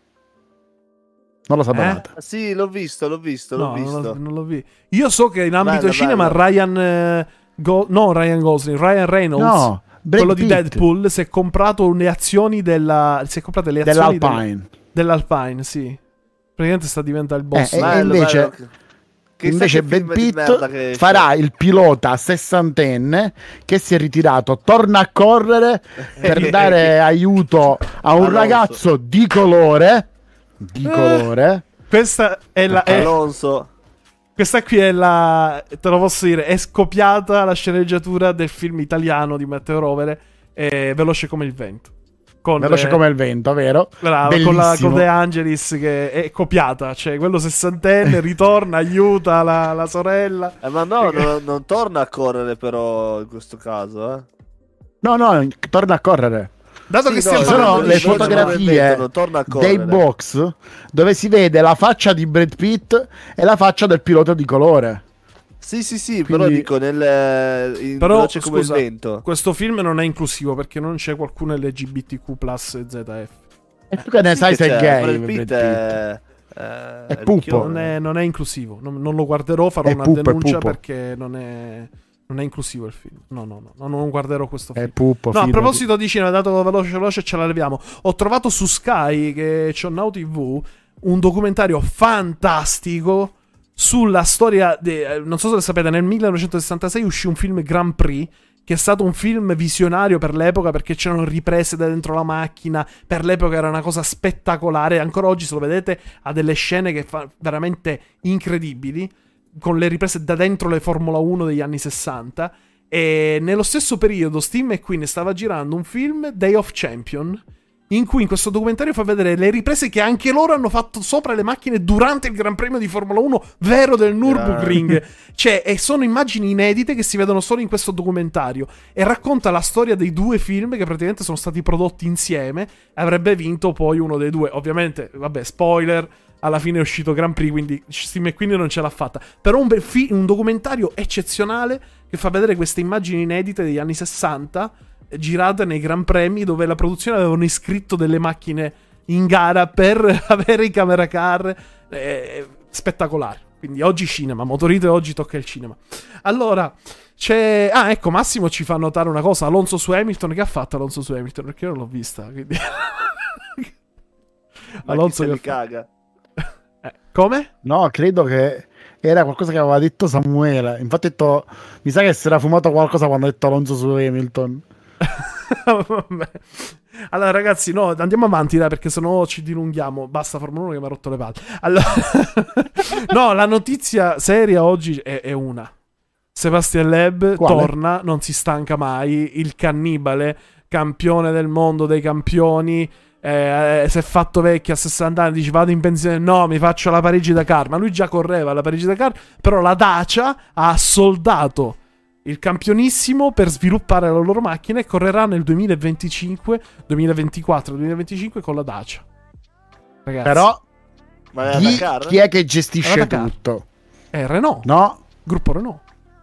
Non lo sapevate? Ah, sì, l'ho visto, l'ho visto, l'ho No, visto. non, lo- non l'ho visto. Io so che in ambito Bello, cinema bello. Ryan. eh, Go- no, Ryan Gosling, Ryan Reynolds. No, Brad quello di Pitt, Deadpool si è comprato le azioni della. Si è comprato le azioni del- dell'Alpine. dell'Alpine, sì. Praticamente sta diventa il boss. Eh, e Bello, invece- bello. Che Invece sai che Brad film di merda Pitt che farà il pilota sessantenne che si è ritirato, torna a correre per dare aiuto a un Alonso. ragazzo di colore. Di colore. Questa è la. è- Alonso. questa qui è la. Te lo posso dire, è scoppiata la sceneggiatura del film italiano di Matteo Rovere. eh, Veloce come il vento. Con, Veloce eh, come il vento, vero? Bravo, con, la, Bellissimo. con De Angelis che è copiata, cioè quello sessantenne ritorna, aiuta la, la sorella. Eh, ma no, non, non torna a correre però in questo caso, eh. No, no, torna a correre. Dato Sì, che no, stiamo Ci sono parlando no, le di Veloce come il fotografie vento, non torna a dei correre. box dove si vede la faccia di Brad Pitt e la faccia del pilota di colore. Sì, sì, sì, però Quindi- dico nel in Però, Veloce come scusa, il vento. questo film non è inclusivo perché non c'è qualcuno L G B T Q plus Z F. E tu che ne Sì sai che se è c'è, gay? Brad Brad Pitt Pitt? è, è, È è pupo. ricchione. Non è, non è inclusivo. Non, non lo guarderò, farò È una pupo, è denuncia pupo. perché non è, non è inclusivo il film. No, no, no, no, non guarderò questo È film. puppo, No, a fidati. proposito di cinema, dato veloce veloce ce la leviamo. Ho trovato su Sky, che c'è Now T V, un documentario fantastico sulla storia de, non so se lo sapete, nel millenovecentosessantasei uscì un film Grand Prix, che è stato un film visionario per l'epoca, perché c'erano riprese da dentro la macchina. Per l'epoca era una cosa spettacolare. Ancora oggi, se lo vedete, ha delle scene che fa veramente incredibili, con le riprese da dentro le Formula uno degli anni sessanta. E nello stesso periodo Steve McQueen stava girando un film, Day of Champion, in cui in questo documentario fa vedere le riprese che anche loro hanno fatto sopra le macchine durante il Gran Premio di Formula uno vero del Nürburgring. Cioè, e sono immagini inedite che si vedono solo in questo documentario, e racconta la storia dei due film che praticamente sono stati prodotti insieme. Avrebbe vinto poi uno dei due. Ovviamente, vabbè, spoiler, alla fine è uscito Grand Prix, quindi Steve McQueen non ce l'ha fatta. Però un, bel fi- un documentario eccezionale che fa vedere queste immagini inedite degli anni sessanta girate nei Gran Premi, dove la produzione avevano iscritto delle macchine in gara per avere i camera car. Eh, spettacolare. Quindi oggi cinema, Motorito, e oggi tocca il cinema. Allora, c'è... Ah, ecco, Massimo ci fa notare una cosa. Alonso su Hamilton. Che ha fatto Alonso su Hamilton? Perché io non l'ho vista, quindi... Alonso che mi fa... caga. Eh, come? No, credo che era qualcosa che aveva detto Samuele. Infatti ho detto, mi sa che si era fumato qualcosa quando ha detto Alonso su Hamilton. Vabbè. Allora ragazzi, no, andiamo avanti dai, perché sennò ci dilunghiamo. Basta Formula uno che mi ha rotto le palle. Allora... no, la notizia seria oggi è, è una. Sebastian Loeb Quale? torna, non si stanca mai. Il cannibale, campione del mondo dei campioni. Eh, si è fatto vecchio a sessanta anni, dice vado in pensione, no, mi faccio la Parigi-Dakar. Ma lui già correva la Parigi-Dakar, però la Dacia ha assoldato il campionissimo per sviluppare la loro macchina, e correrà nel duemilaventicinque, duemilaventiquattro, duemilaventicinque con la Dacia. Ragazzi, Però Ma è chi, la Dakar? chi è che gestisce Alla Dakar. tutto? è Renault, No, gruppo Renault.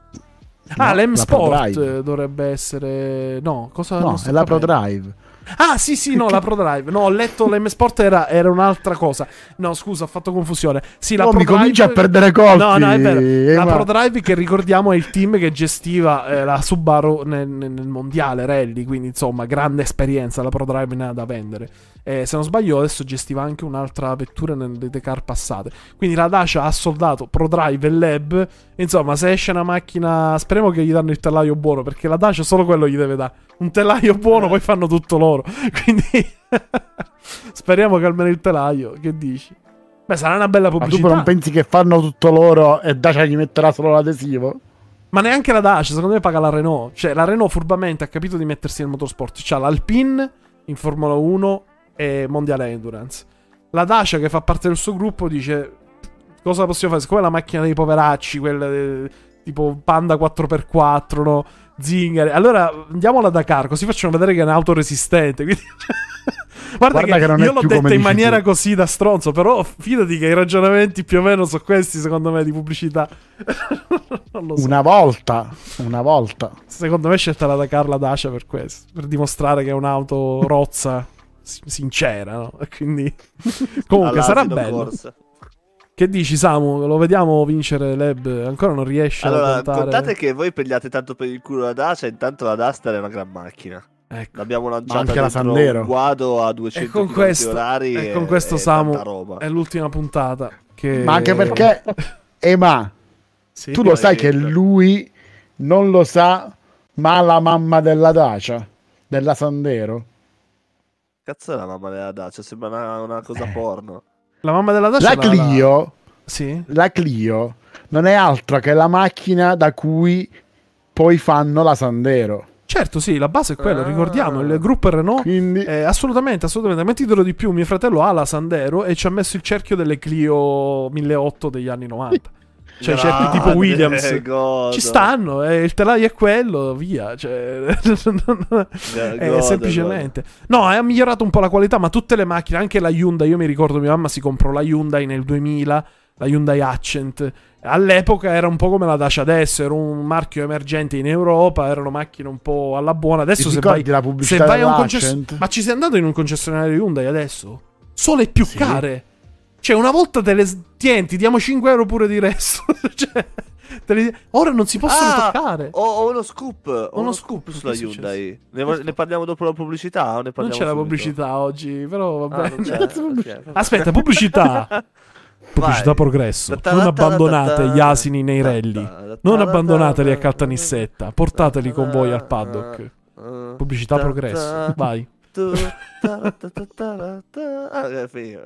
Ah, No, l'M la Sport ProDrive. dovrebbe essere... No, cosa no, non è sto la capendo. ProDrive. Ah, sì, sì, no, la ProDrive. No, ho letto l'M Sport, era, era un'altra cosa. No, scusa, ho fatto confusione. Sì, la Oh, mi ProDrive... cominci a perdere colpi. No, no, è vero. Eh, La ma- ProDrive, che ricordiamo, è il team che gestiva eh, la Subaru nel, nel- nel mondiale rally. Quindi, insomma, grande esperienza. La ProDrive ne ha da vendere. Eh, se non sbaglio, adesso gestiva anche un'altra vettura nelle Dakar passate. Quindi la Dacia ha soldato ProDrive e Loeb. Insomma, se esce una macchina, speriamo che gli danno il telaio buono, perché la Dacia solo quello gli deve dare. Un telaio buono, poi fanno tutto loro. Quindi speriamo che almeno il telaio. Che dici? Beh, sarà una bella Ma tu pubblicità. non pensi che fanno tutto loro e Dacia gli metterà solo l'adesivo? Ma neanche la Dacia, secondo me paga la Renault. Cioè, la Renault furbamente ha capito di mettersi nel motorsport. C'ha l'Alpine in Formula uno e Mondiale Endurance. La Dacia, che fa parte del suo gruppo, dice: cosa possiamo fare? Siccome la macchina dei poveracci, quella de- tipo Panda quattro per quattro, no? Zingare. Allora andiamo alla Dakar, così facciamo vedere che è un'auto resistente. Quindi... Guarda, Guarda che, che non è io l'ho più detta come in dici maniera tu. così da stronzo, però fidati che i ragionamenti più o meno sono questi, secondo me, di pubblicità. Non lo so. Una volta, una volta. Secondo me è scelta la Dakar la Dacia per questo, per dimostrare che è un'auto rozza, s- sincera, no? E quindi comunque sarà All'asino bello. corsa. Che dici, Samu? Lo vediamo vincere Loeb? Ancora non riesce a Allora, contare. contate che voi pigliate tanto per il culo la Dacia, intanto la Duster è una gran macchina. Ecco. L'abbiamo lanciata anche la dentro Sandero. un guado a E duecento con chilometri questo, orari e e, con questo e Samu tanta roba. è l'ultima puntata. Che... Ma anche perché, Ema, Sì? tu lo sai che detto. lui non lo sa, ma la mamma della Dacia, della Sandero. Cazzo è la mamma della Dacia? Sembra una, una cosa porno. La mamma della Dacia La Clio, Sì? la Clio non è altro che la macchina da cui poi fanno la Sandero. Certo, sì, la base è quella, Ah. ricordiamo, il gruppo Renault. Quindi Eh, assolutamente, assolutamente. Mettitelo di più. Mio fratello ha la Sandero e ci ha messo il cerchio delle Clio milleottocento degli anni novanta. Cioè Grande, certi tipo Williams godo. ci stanno, eh, il telaio è quello, via. Cioè, è Godo, semplicemente. No, ha migliorato un po' la qualità, ma tutte le macchine, anche la Hyundai, io mi ricordo mia mamma si comprò la Hyundai nel duemila, la Hyundai Accent. All'epoca era un po' come la Dacia adesso, era un marchio emergente in Europa, erano macchine un po' alla buona. Adesso Ti se vai, ricordi la se pubblicità vai a un dell'Accent? concessionario, ma ci sei andato in un concessionario Hyundai adesso? Solo le più Sì. care. Cioè una volta te le tieni, ti diamo cinque euro pure di resto. Cioè, te le- ora non si possono Ah, toccare. Ho, ho uno scoop, ho Uno uno scoop, scoop sulla che è successo? Hyundai. Ne, ne parliamo dopo la pubblicità? O ne Non parliamo c'è la subito? pubblicità oggi, però va Ah, bene. non c'è. Ok, vabbè. Aspetta, pubblicità. Pubblicità Vai. progresso. Ta- ta- Non ta- abbandonate ta- ta- gli asini nei ta- rally. ta- ta- Non ta- abbandonateli a ta- Caltanissetta. Portateli con voi al paddock. Uh, Pubblicità ta- progresso. ta- Vai. tu- ta- ta- ta- ta- ta- Ah, è finito.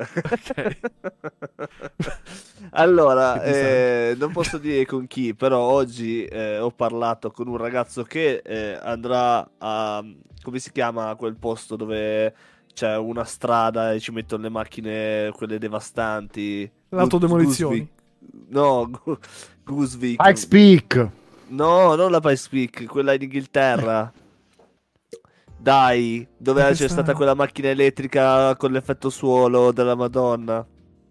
Allora, Che disagio. eh, non posso dire con chi, però oggi eh, ho parlato con un ragazzo che eh, andrà a, come si chiama quel posto dove c'è una strada e ci mettono le macchine, quelle devastanti. L'autodemolizioni. Goosevik. No, Gu- Goosevik. Pikes Peak. No, non la Pikes Peak, quella in Inghilterra. Dai, dove Ma che c'è sta- stata quella macchina elettrica con l'effetto suolo della Madonna.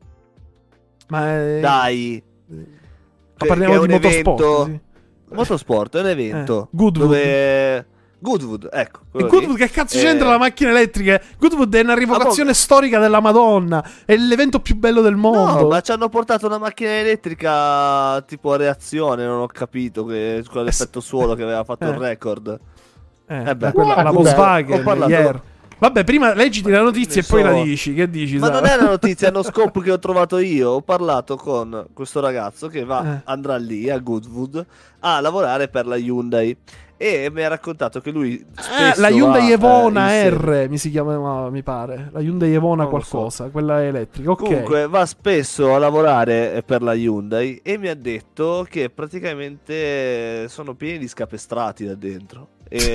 Ma è... Dai. Ma Che- parliamo che è di un motorsport. evento- Sì. Motorsport è un evento. Eh, Goodwood. Dove... Goodwood, ecco. E quello Goodwood, lì. che cazzo Eh, c'entra la macchina elettrica? Goodwood è una rivocazione Ah, boh. storica della Madonna. È l'evento più bello del mondo. No, ma ci hanno portato una macchina elettrica tipo a reazione, non ho capito, che, con l'effetto suolo che aveva fatto Eh. il record. Eh, Eh beh, quella- la vabbè, Volkswagen. ho parlato- ieri. Vabbè, prima leggiti la notizia Ne e poi so. la dici. Che dici? Ma sa? non è una notizia, è uno scoop che ho trovato io. Ho parlato con questo ragazzo che va, Eh. andrà lì a Goodwood a lavorare per la Hyundai. E mi ha raccontato che lui Ah, spesso la Hyundai va, Evona eh, in sede- R mi si chiamava, mi pare. La Hyundai Evona Non lo so. qualcosa, quella elettrica. Ok. Comunque va spesso a lavorare eh, per la Hyundai e mi ha detto che praticamente sono pieni di scapestrati da dentro.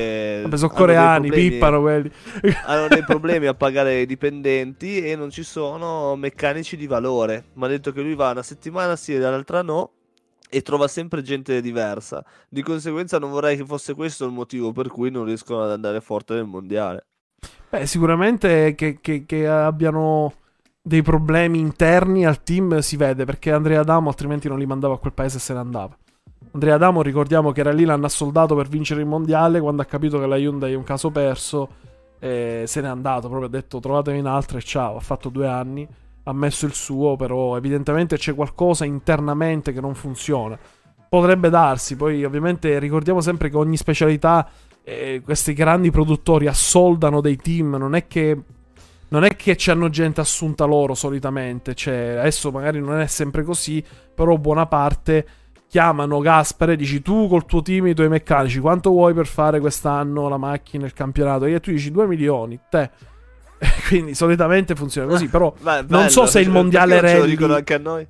E Vabbè, sono hanno dei coreani, problemi- pippano quelli. hanno dei problemi a pagare i dipendenti e non ci sono meccanici di valore. Mi ha detto che lui va una settimana sì e l'altra no e trova sempre gente diversa. Di conseguenza non vorrei che fosse questo il motivo per cui non riescono ad andare forte nel mondiale. Beh, sicuramente che, che- che abbiano dei problemi interni al team si vede, perché Andrea Adamo altrimenti non li mandava a quel paese e se ne andava. Andrea Adamo, ricordiamo che era lì, l'hanno assoldato per vincere il mondiale, quando ha capito che la Hyundai è un caso perso, eh, se n'è andato, proprio ha detto trovatevi in altre e ciao. Ha fatto due anni, ha messo il suo, però evidentemente c'è qualcosa internamente che non funziona. Potrebbe darsi, poi ovviamente ricordiamo sempre che ogni specialità, eh, questi grandi produttori assoldano dei team, non è che non è che ci hanno gente assunta loro solitamente, cioè adesso magari non è sempre così, però buona parte chiamano Gaspare, dici tu col tuo team, i tuoi meccanici, quanto vuoi per fare quest'anno la macchina, il campionato? E tu dici due milioni, te. Quindi solitamente funziona così, però Beh, non bello, so se il perché mondiale non ce lo rally dicono anche a noi.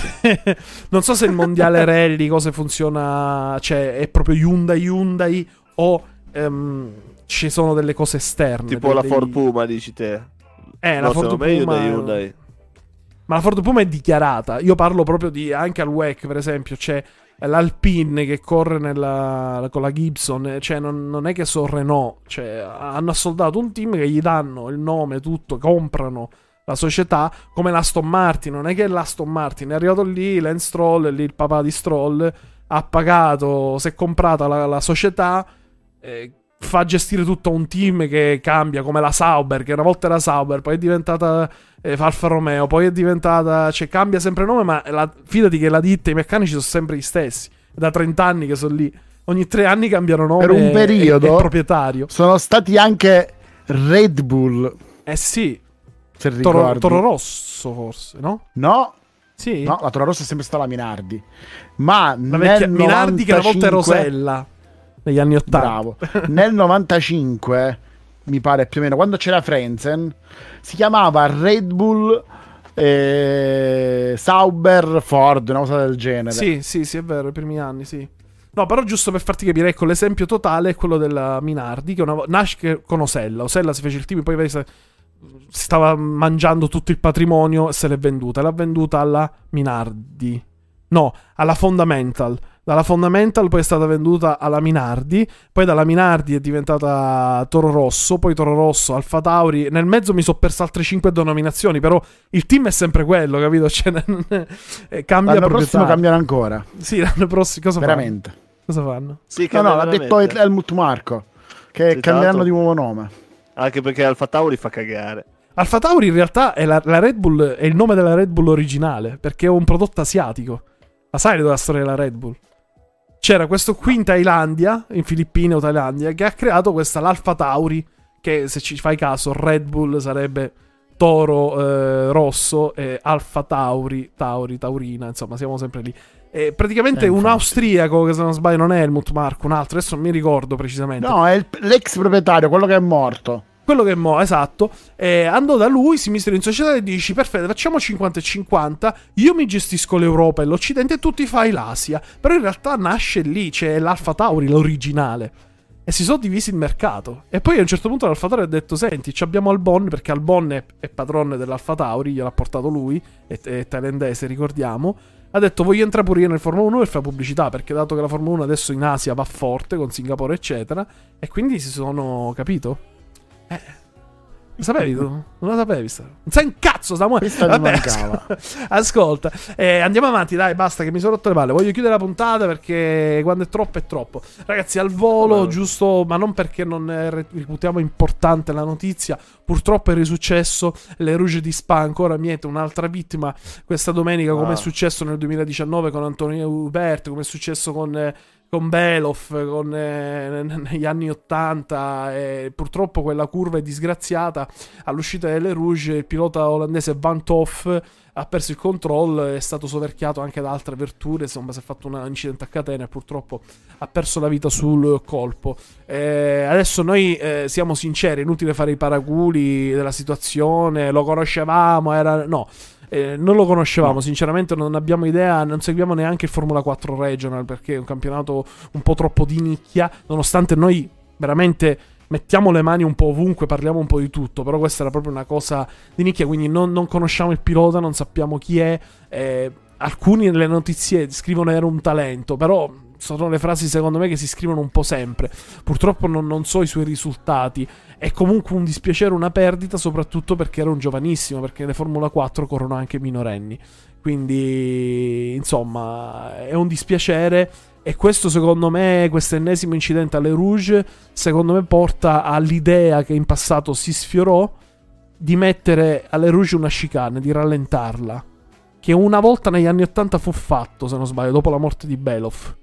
non so se il mondiale rally cosa funziona, cioè è proprio Hyundai Hyundai o ehm, ci sono delle cose esterne, Tipo dei- la dei- Ford Puma, dici te. eh, la No, Ford secondo me Puma Hyundai, Hyundai. ma la Ford Puma è dichiarata. Io parlo proprio di anche al W E C, per esempio, c'è l'Alpine che corre nella, con la Gibson, cioè non, non è che sono Renault, cioè hanno assoldato un team che gli danno il nome, tutto, comprano la società, come l'Aston Martin. Non è che l'Aston Martin è arrivato lì, Lance Stroll, lì il papà di Stroll ha pagato, si è comprata la, la società, eh, fa gestire tutto un team che cambia, come la Sauber, che una volta era Sauber, poi è diventata eh, Alfa Romeo, poi è diventata, cioè cambia sempre nome, ma la, fidati che la ditta e i meccanici sono sempre gli stessi. È da trenta anni che sono lì, ogni tre anni cambiano nome Per un e- periodo e, e proprietario. sono stati anche Red Bull, Eh sì, se Toro, ricordi. Toro Rosso forse, no? No, Sì, no, la Toro Rosso è sempre stata la Minardi. Ma la nel vecchia Minardi che una volta è novantacinque Rosella negli anni ottanta. Bravo. Nel novantacinque, mi pare più o meno, quando c'era Frentzen, si chiamava Red Bull eh, Sauber Ford, una cosa del genere. Sì, sì, sì, è vero, i primi anni, sì. No, però giusto per farti capire, ecco, l'esempio totale è quello della Minardi, che una vo- nasce con Osella. Osella si fece il team, poi vedi se- stava mangiando tutto il patrimonio e se l'è venduta. L'ha venduta alla Minardi. No, alla Fundamental. Dalla Fundamental poi è stata venduta alla Minardi, poi dalla Minardi è diventata Toro Rosso, poi Toro Rosso, Alfa Tauri. Nel mezzo mi sono perso altre cinque denominazioni, però il team è sempre quello, capito? Cioè, eh, cambia l'anno prossimo cambiano ancora. Sì, l'anno prossimo cosa veramente fanno? Cosa fanno? Sì, no, no, l'ha detto Helmut Marko, che sì, cambieranno di nuovo nome. Anche perché Alfa Tauri fa cagare. Alfa Tauri in realtà è la, la Red Bull, è il nome della Red Bull originale, perché è un prodotto asiatico. La sai la storia della Red Bull? C'era questo qui in Thailandia, in Filippine o Thailandia, che ha creato questa l'Alfa Tauri, che se ci fai caso Red Bull sarebbe Toro eh, Rosso e Alfa Tauri, Tauri, Taurina, insomma siamo sempre lì. E praticamente eh, un austriaco, che se non sbaglio non è Helmut Marko, un altro, adesso non mi ricordo precisamente. No, è il, l'ex proprietario, quello che è morto. Quello che mo, esatto, eh, andò da lui, si misero in società e dici: perfetto, facciamo cinquanta e cinquanta. Io mi gestisco l'Europa e l'Occidente e tu ti fai l'Asia. Però in realtà nasce lì, c'è l'Alfa Tauri, l'originale. E si sono divisi il mercato. E poi a un certo punto l'Alfa Tauri ha detto: senti, ci abbiamo Albon, perché Albon è, è padrone dell'Alfa Tauri, gliel'ha portato lui, è, è thailandese, ricordiamo. Ha detto: voglio entrare pure io nel Formula uno per fare pubblicità, perché dato che la Formula uno adesso in Asia va forte con Singapore eccetera. E quindi si sono, capito? Eh, lo sapevi tu? Non lo sapevi? Non sai un cazzo, Samuele. Vabbè, ascolta, ascolta. Eh, andiamo avanti, dai, basta che mi sono rotto le palle. Voglio chiudere la puntata perché quando è troppo è troppo. Ragazzi, al volo, oh, giusto, ma non perché non reputiamo importante la notizia. Purtroppo è risuccesso. Le Rouge di Spa ancora miete un'altra vittima questa domenica, come ah. è successo nel duemiladiciannove con Antonio Hubert, come è successo con... Eh, con Beloff, con, eh, negli anni ottanta, e purtroppo quella curva è disgraziata. All'uscita delle Rouge il pilota olandese Van Toff ha perso il controllo, è stato soverchiato anche da altre vetture, insomma si è fatto un incidente a catena e purtroppo ha perso la vita sul colpo. Eh, adesso noi eh, siamo sinceri, è inutile fare i paraculi della situazione, lo conoscevamo, era... no. Eh, non lo conoscevamo, no. Sinceramente non abbiamo idea, non seguiamo neanche il Formula quattro Regional perché è un campionato un po' troppo di nicchia, nonostante noi veramente mettiamo le mani un po' ovunque, parliamo un po' di tutto, però questa era proprio una cosa di nicchia, quindi non, non conosciamo il pilota, non sappiamo chi è, eh, alcuni nelle notizie scrivono era un talento, però sono le frasi secondo me che si scrivono un po' sempre. Purtroppo non, non so i suoi risultati. È comunque un dispiacere, una perdita, soprattutto perché era un giovanissimo, perché le Formula quattro corrono anche minorenni. Quindi, insomma, è un dispiacere. E questo secondo me, questo ennesimo incidente alle Rouge, secondo me porta all'idea che in passato si sfiorò di mettere alle Rouge una chicane, di rallentarla. Che una volta negli anni ottanta fu fatto, se non sbaglio, dopo la morte di Beloff.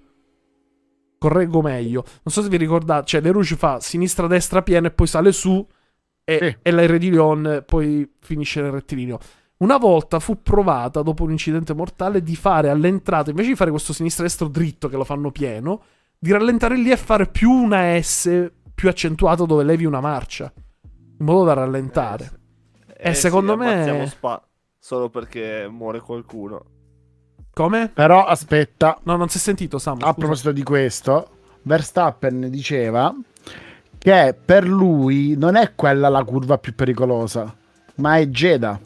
Correggo meglio, non so se vi ricordate, cioè le Rouge fa sinistra-destra piena e poi sale su e, sì. e la R di Lyon poi finisce nel rettilineo. Una volta fu provata, dopo un incidente mortale, di fare all'entrata, invece di fare questo sinistra-destro dritto che lo fanno pieno, di rallentare lì e fare più una S più accentuata dove levi una marcia, in modo da rallentare. Eh, e secondo sì, me... Spa solo perché muore qualcuno. Come? Però aspetta. No, non si è sentito, Sam. A proposito di questo, Verstappen diceva che per lui non è quella la curva più pericolosa, ma è Jeddah.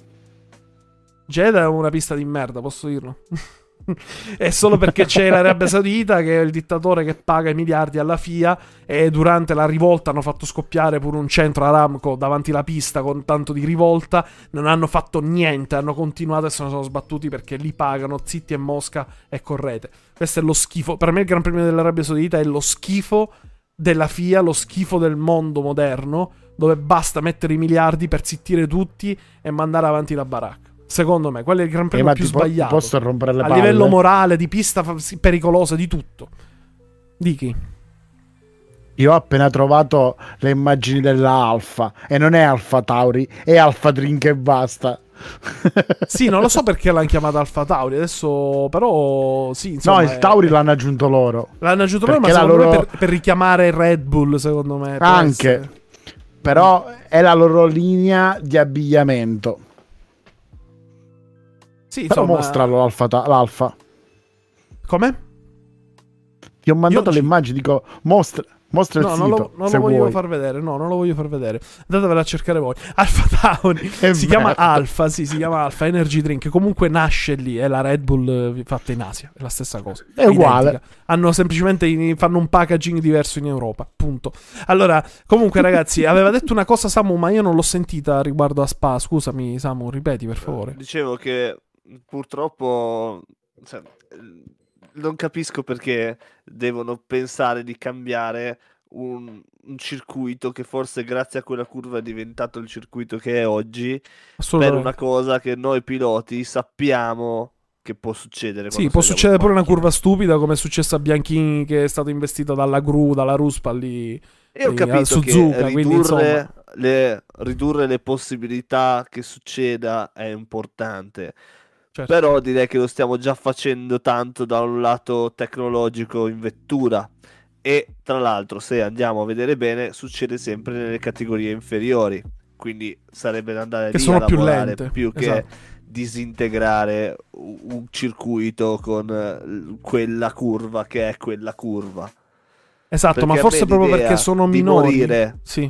Jeddah è una pista di merda, posso dirlo. È solo perché c'è l'Arabia Saudita, che è il dittatore che paga i miliardi alla F I A, e durante la rivolta hanno fatto scoppiare pure un centro Aramco davanti alla pista con tanto di rivolta. Non hanno fatto niente, hanno continuato e se ne sono sbattuti perché li pagano, zitti e mosca e correte. Questo è lo schifo. Per me il Gran Premio dell'Arabia Saudita è lo schifo della F I A, lo schifo del mondo moderno, dove basta mettere i miliardi per zittire tutti e mandare avanti la baracca. Secondo me, quello è il Gran Premio eh, più po- sbagliato. Posso rompere le a palle? livello morale, di pista pericolosa, di tutto. Di chi? Io ho appena trovato le immagini della Alfa e non è Alfa Tauri, è Alfa Drink e basta. Sì, non lo so perché l'hanno chiamata Alfa Tauri. Adesso, però, sì. Insomma, no, il Tauri è... l'hanno aggiunto loro. L'hanno aggiunto loro, ma secondo loro... me per, per richiamare Red Bull, secondo me. Anche. Però è la loro linea di abbigliamento. Sì, però insomma... mostralo l'alfa, l'alfa. Come? Ti ho mandato Io le ci... immagini, dico mostra, Mostra il No, sito, non lo, non se lo voglio vuoi. far vedere. No, non lo voglio far vedere. Andatevela a cercare voi. Alpha Tauri È si chiama merda. Alpha. Sì, si chiama Alpha Energy Drink. Comunque nasce lì. È la Red Bull eh, fatta in Asia. È la stessa cosa. È uguale. Identica. Hanno semplicemente in- fanno un packaging diverso in Europa. Punto. Allora, comunque, ragazzi, aveva detto una cosa Samu, ma io non l'ho sentita riguardo a Spa. Scusami, Samu, ripeti per favore. Dicevo che purtroppo cioè, non capisco perché devono pensare di cambiare un, un circuito che forse grazie a quella curva è diventato il circuito che è oggi per Assolutamente. una cosa che noi piloti sappiamo che può succedere. Sì, quando può saliamo succedere in pure una macchina. curva stupida come è successo a Bianchini che è stato investito dalla Gru, dalla Ruspa lì. Io ho eh, capito al Suzuka, che quindi, ridurre, insomma. le, ridurre le possibilità che succeda è importante. Certo. Però direi che lo stiamo già facendo tanto da un lato tecnologico in vettura. E tra l'altro, se andiamo a vedere bene, succede sempre nelle categorie inferiori. Quindi sarebbe da andare Che lì sono a più lavorare lente, più che esatto. disintegrare un un circuito con eh, quella curva che è quella curva. Esatto, Perché ma a forse me proprio l'idea perché sono di minori. morire Sì.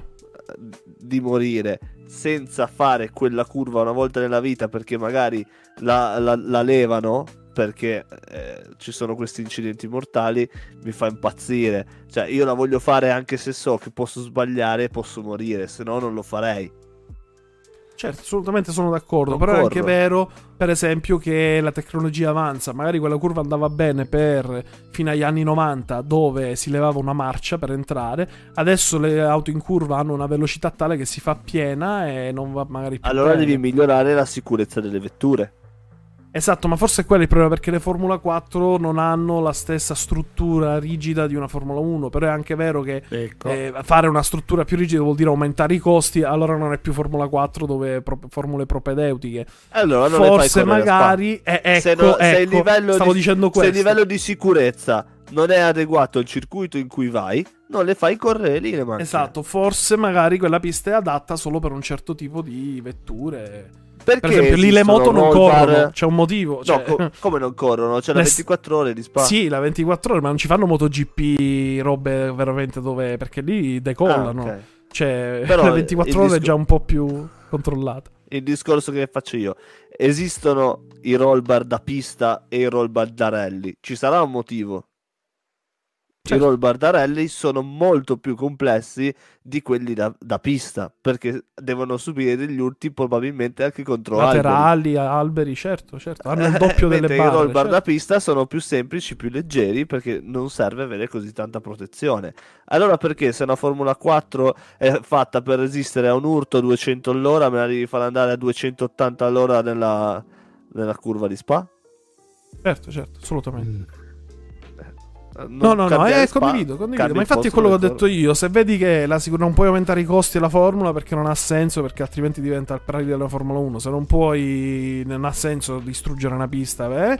di morire senza fare quella curva una volta nella vita perché magari la, la- la levano perché eh, ci sono questi incidenti mortali, mi fa impazzire. Cioè io la voglio fare anche se so che posso sbagliare e posso morire, se no non lo farei. Certo, assolutamente sono d'accordo. Però è anche Concordo. vero, per esempio, che la tecnologia avanza. Magari quella curva andava bene per fino agli anni novanta, dove si levava una marcia per entrare. Adesso le auto in curva hanno una velocità tale che si fa piena e non va magari più Allora bene. devi migliorare la sicurezza delle vetture. Esatto, ma forse è quello il problema, perché le Formula quattro non hanno la stessa struttura rigida di una Formula uno. Però è anche vero che Ecco. eh, fare una struttura più rigida vuol dire aumentare i costi. Allora non è più Formula quattro dove pro- formule propedeutiche. Allora non le fai Forse correre a Spa. magari eh, ecco, se, no- se il ecco, livello stavo di, dicendo se questo. il livello di sicurezza non è adeguato al circuito in cui vai, non le fai correre lì le macchine. Esatto, forse magari quella pista è adatta solo per un certo tipo di vetture. Perché Per esempio lì le esistono moto non roll bar- corrono, c'è un motivo. No, Cioè, co- come non corrono? C'è la Le- ventiquattro ore di Spa. sì, la ventiquattro ore, ma non ci fanno MotoGP robe veramente dove... Perché lì Ah, decollano. ok. Cioè, Però le il ventiquattro ore è disco- già un po' più controllata. Il discorso che faccio io. Esistono i roll bar da pista e i roll bar da rally. Ci sarà un motivo. Certo. I roll bar da rally sono molto più complessi di quelli da, da pista, perché devono subire degli urti probabilmente anche contro alberi. Laterali, alberi, certo, certo. Hanno il doppio delle Mentre barre. i roll bar certo. da pista sono più semplici, più leggeri, perché non serve avere così tanta protezione. Allora perché se una Formula quattro è fatta per resistere a un urto a duecento all'ora, me la devi far andare a duecentottanta all'ora nella, nella curva di Spa? Certo, certo, assolutamente. Non No, no, no, cambiare eh, Spa, condivido, condivido. cambi Ma il infatti è posto quello che ho dove detto io. Se vedi che la sicur- non puoi aumentare i costi della Formula perché non ha senso, perché altrimenti diventa il parallelo della Formula uno. Se non puoi, non ha senso distruggere una pista, eh,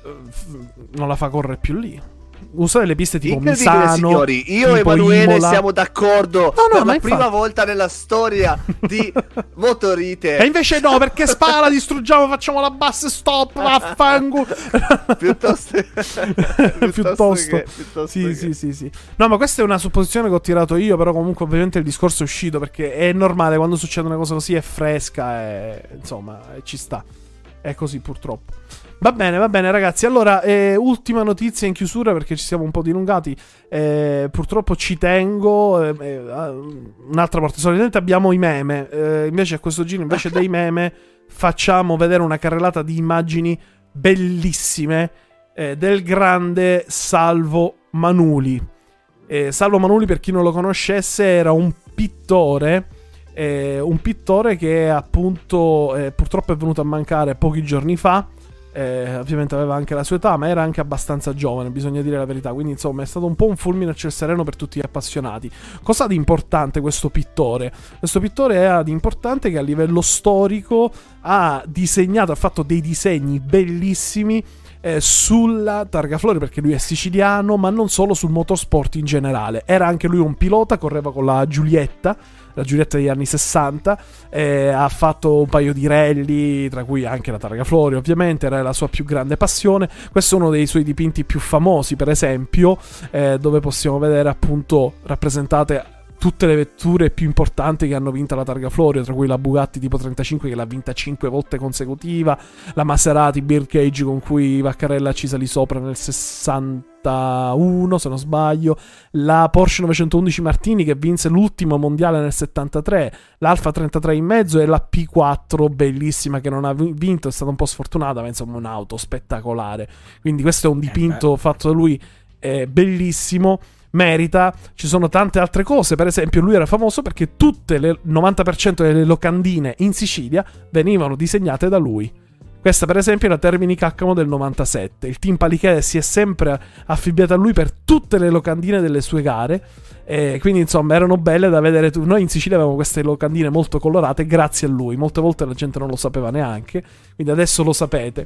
non la fa correre più lì. Usare le piste tipo Incredibile, Misano, signori, io e tipo Emanuele Imola. siamo d'accordo No, no, per ma la prima infatti. volta nella storia di Motorite. E invece no, perché Spa la distruggiamo, facciamo la bus stop, vaffanculo. piuttosto piuttosto, che- piuttosto sì, che- sì, sì, sì. No, ma questa è una supposizione che ho tirato io, però comunque ovviamente il discorso è uscito perché è normale quando succede una cosa così, è fresca e insomma, e ci sta. È così purtroppo. Va bene, va bene ragazzi. Allora, eh, ultima notizia in chiusura perché ci siamo un po' dilungati. Eh, purtroppo ci tengo. Eh, eh, un'altra parte. Solitamente abbiamo i meme. Eh, invece a questo giro, invece dei meme, facciamo vedere una carrellata di immagini bellissime eh, del grande Salvo Manuli. Eh, Salvo Manuli, per chi non lo conoscesse, era un pittore. Eh, un pittore che appunto eh, purtroppo è venuto a mancare pochi giorni fa. Eh, ovviamente aveva anche la sua età, ma era anche abbastanza giovane, bisogna dire la verità. Quindi insomma è stato un po' un fulmine a ciel sereno per tutti gli appassionati. Cosa ha di importante questo pittore? Questo pittore ha di importante che a livello storico ha disegnato, ha fatto dei disegni bellissimi eh, sulla targa Florio, perché lui è siciliano, ma non solo, sul motorsport in generale. Era anche lui un pilota, correva con la Giulietta, la Giulietta degli anni sessanta, eh, ha fatto un paio di rally, tra cui anche la targa Florio, ovviamente, era la sua più grande passione. Questo è uno dei suoi dipinti più famosi, per esempio, eh, dove possiamo vedere appunto rappresentate tutte le vetture più importanti che hanno vinto la targa Florio, tra cui la Bugatti tipo trentacinque che l'ha vinta cinque volte consecutiva, la Maserati Birdcage con cui Vaccarella ci salì sopra nel sessantuno se non sbaglio, la Porsche novecentoundici Martini che vinse l'ultimo mondiale nel settantatré, l'Alfa trentatré in mezzo e la P quattro bellissima che non ha vinto, è stata un po' sfortunata, ma insomma un'auto spettacolare. Quindi questo è un dipinto fatto da lui, eh, bellissimo. Merita. Ci sono tante altre cose, per esempio lui era famoso perché tutte le il novanta per cento delle locandine in Sicilia venivano disegnate da lui. Questa per esempio è la Termini Caccamo del novantasette. Il team Palichè si è sempre affibbiato a lui per tutte le locandine delle sue gare, e quindi insomma erano belle da vedere. Noi in Sicilia avevamo queste locandine molto colorate grazie a lui, molte volte la gente non lo sapeva neanche, quindi adesso lo sapete.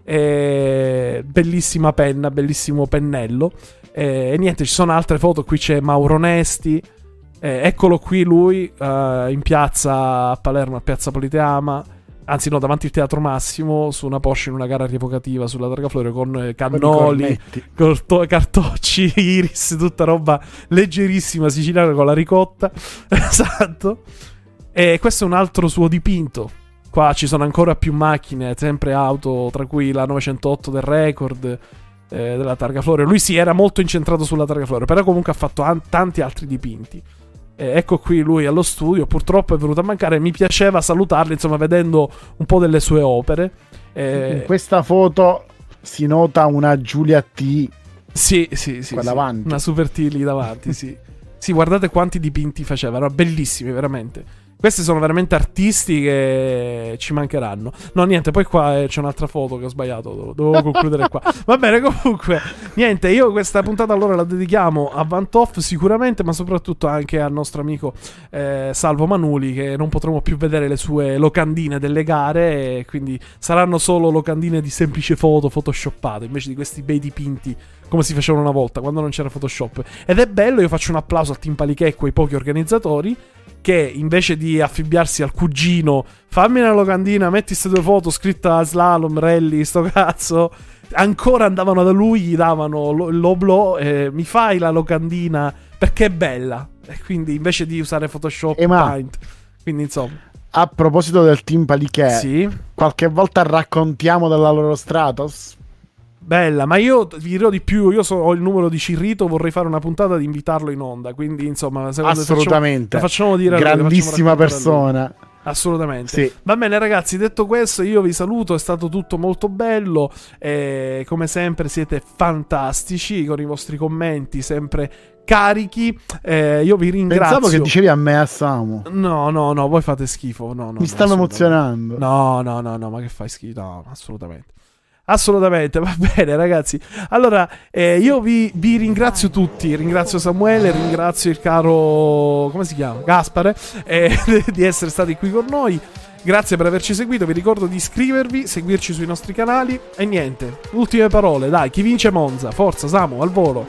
E... bellissima penna, bellissimo pennello. E niente, ci sono altre foto. Qui c'è Mauro Nesti, eh, eccolo qui lui uh, in piazza a Palermo, a Piazza Politeama, anzi no, davanti al Teatro Massimo, su una Porsche in una gara rievocativa sulla targa Florio, con eh, cannoli, corto- cartocci, iris, tutta roba leggerissima siciliana con la ricotta. Esatto. E questo è un altro suo dipinto. Qua ci sono ancora più macchine, sempre auto, tra cui la novecentotto del Record, eh, della targa Florio. Lui si era molto incentrato sulla targa Florio, però comunque ha fatto an- tanti altri dipinti. Eh, ecco qui lui allo studio, purtroppo è venuto a mancare, mi piaceva salutarlo, insomma, vedendo un po' delle sue opere. Eh, In questa foto si nota una Giulia T. Sì, sì, sì, qua sì. davanti. Una Super T lì davanti, sì. Sì, guardate quanti dipinti faceva, erano bellissimi, veramente. Questi sono veramente artisti che ci mancheranno. No, niente, poi qua eh, c'è un'altra foto che ho sbagliato, dovevo, dovevo concludere qua. Va bene, comunque, niente, io questa puntata allora la dedichiamo a Van Toff sicuramente, ma soprattutto anche al nostro amico eh, Salvo Manuli, che non potremo più vedere le sue locandine delle gare, e quindi saranno solo locandine di semplice foto, photoshoppate, invece di questi bei dipinti come si facevano una volta, quando non c'era Photoshop. Ed è bello, io faccio un applauso al Team Palichè e quei pochi organizzatori che invece di affibbiarsi al cugino, fammi una locandina, metti queste due foto scritta slalom, rally, sto cazzo, ancora andavano da lui, gli davano lo- l'oblò, eh, mi fai la locandina perché è bella, e quindi invece di usare Photoshop, E ma- Paint, quindi insomma. A proposito del Team Palichè, Sì, qualche volta raccontiamo della loro Stratos? bella, ma io vi dirò di più, io so, ho il numero di Cirrito, vorrei fare una puntata di invitarlo in onda, quindi insomma, secondo Assolutamente, la facciamo dire a lui, la facciamo grandissima raccontare a lui. persona. Assolutamente. Sì. Va bene ragazzi, detto questo io vi saluto, è stato tutto molto bello, e come sempre siete fantastici con i vostri commenti sempre carichi, eh, io vi ringrazio. Pensavo che dicevi a me a Samu. No, no, no, voi fate schifo, no, no, Mi no, stavo assolutamente. emozionando. No, no, no, no, ma che fai schifo? No, assolutamente. Assolutamente, va bene ragazzi. Allora, eh, io vi, vi ringrazio tutti. Ringrazio Samuele, ringrazio il caro, come si chiama? Gaspare, eh, di essere stati qui con noi. Grazie per averci seguito. Vi ricordo di iscrivervi, seguirci sui nostri canali. E niente, ultime parole. Dai, chi vince Monza? Forza Samu, al volo.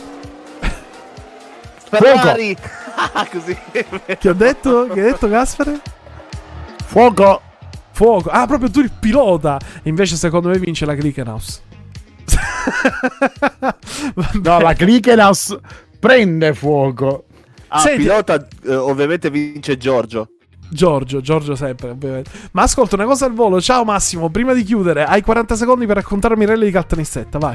Ferrari! Così. Che ho detto? Che hai detto Gaspare? Fuoco! Fuoco. Ah, proprio tu il pilota. Invece secondo me vince la Glickenhaus. No, la Glickenhaus prende fuoco. Ah, Senti- pilota eh, ovviamente vince Giorgio. Giorgio, Giorgio sempre, ovviamente. Ma ascolta una cosa al volo. Ciao Massimo, prima di chiudere, hai quaranta secondi per raccontarmi il rally di Caltanissetta, vai.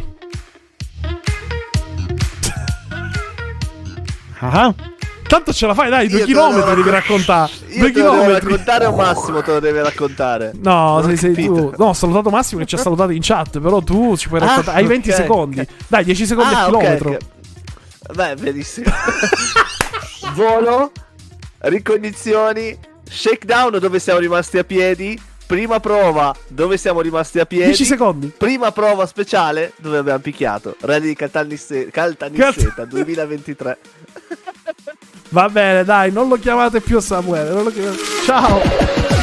Ah, Tanto ce la fai, dai, due Io te lo chilometri devo devi raccon- raccontare. Io Due te lo devo chilometri. raccontare o Massimo te lo deve raccontare? No, Non sei, ho sei tu. capito. No, ho salutato Massimo che ci ha salutato in chat, però tu ci puoi Ah, raccontare. Hai venti ok, secondi. ok. Dai, dieci secondi Ah, a ok, chilometro. ok. Beh, benissimo. Volo, ricognizioni, shakedown dove siamo rimasti a piedi, prima prova dove siamo rimasti a piedi, dieci secondi. prima prova speciale dove abbiamo picchiato, Rally di Caltanisse- Caltanissetta duemilaventitré. Va bene, dai, non lo chiamate più Samuele. Non lo chiamate. Ciao.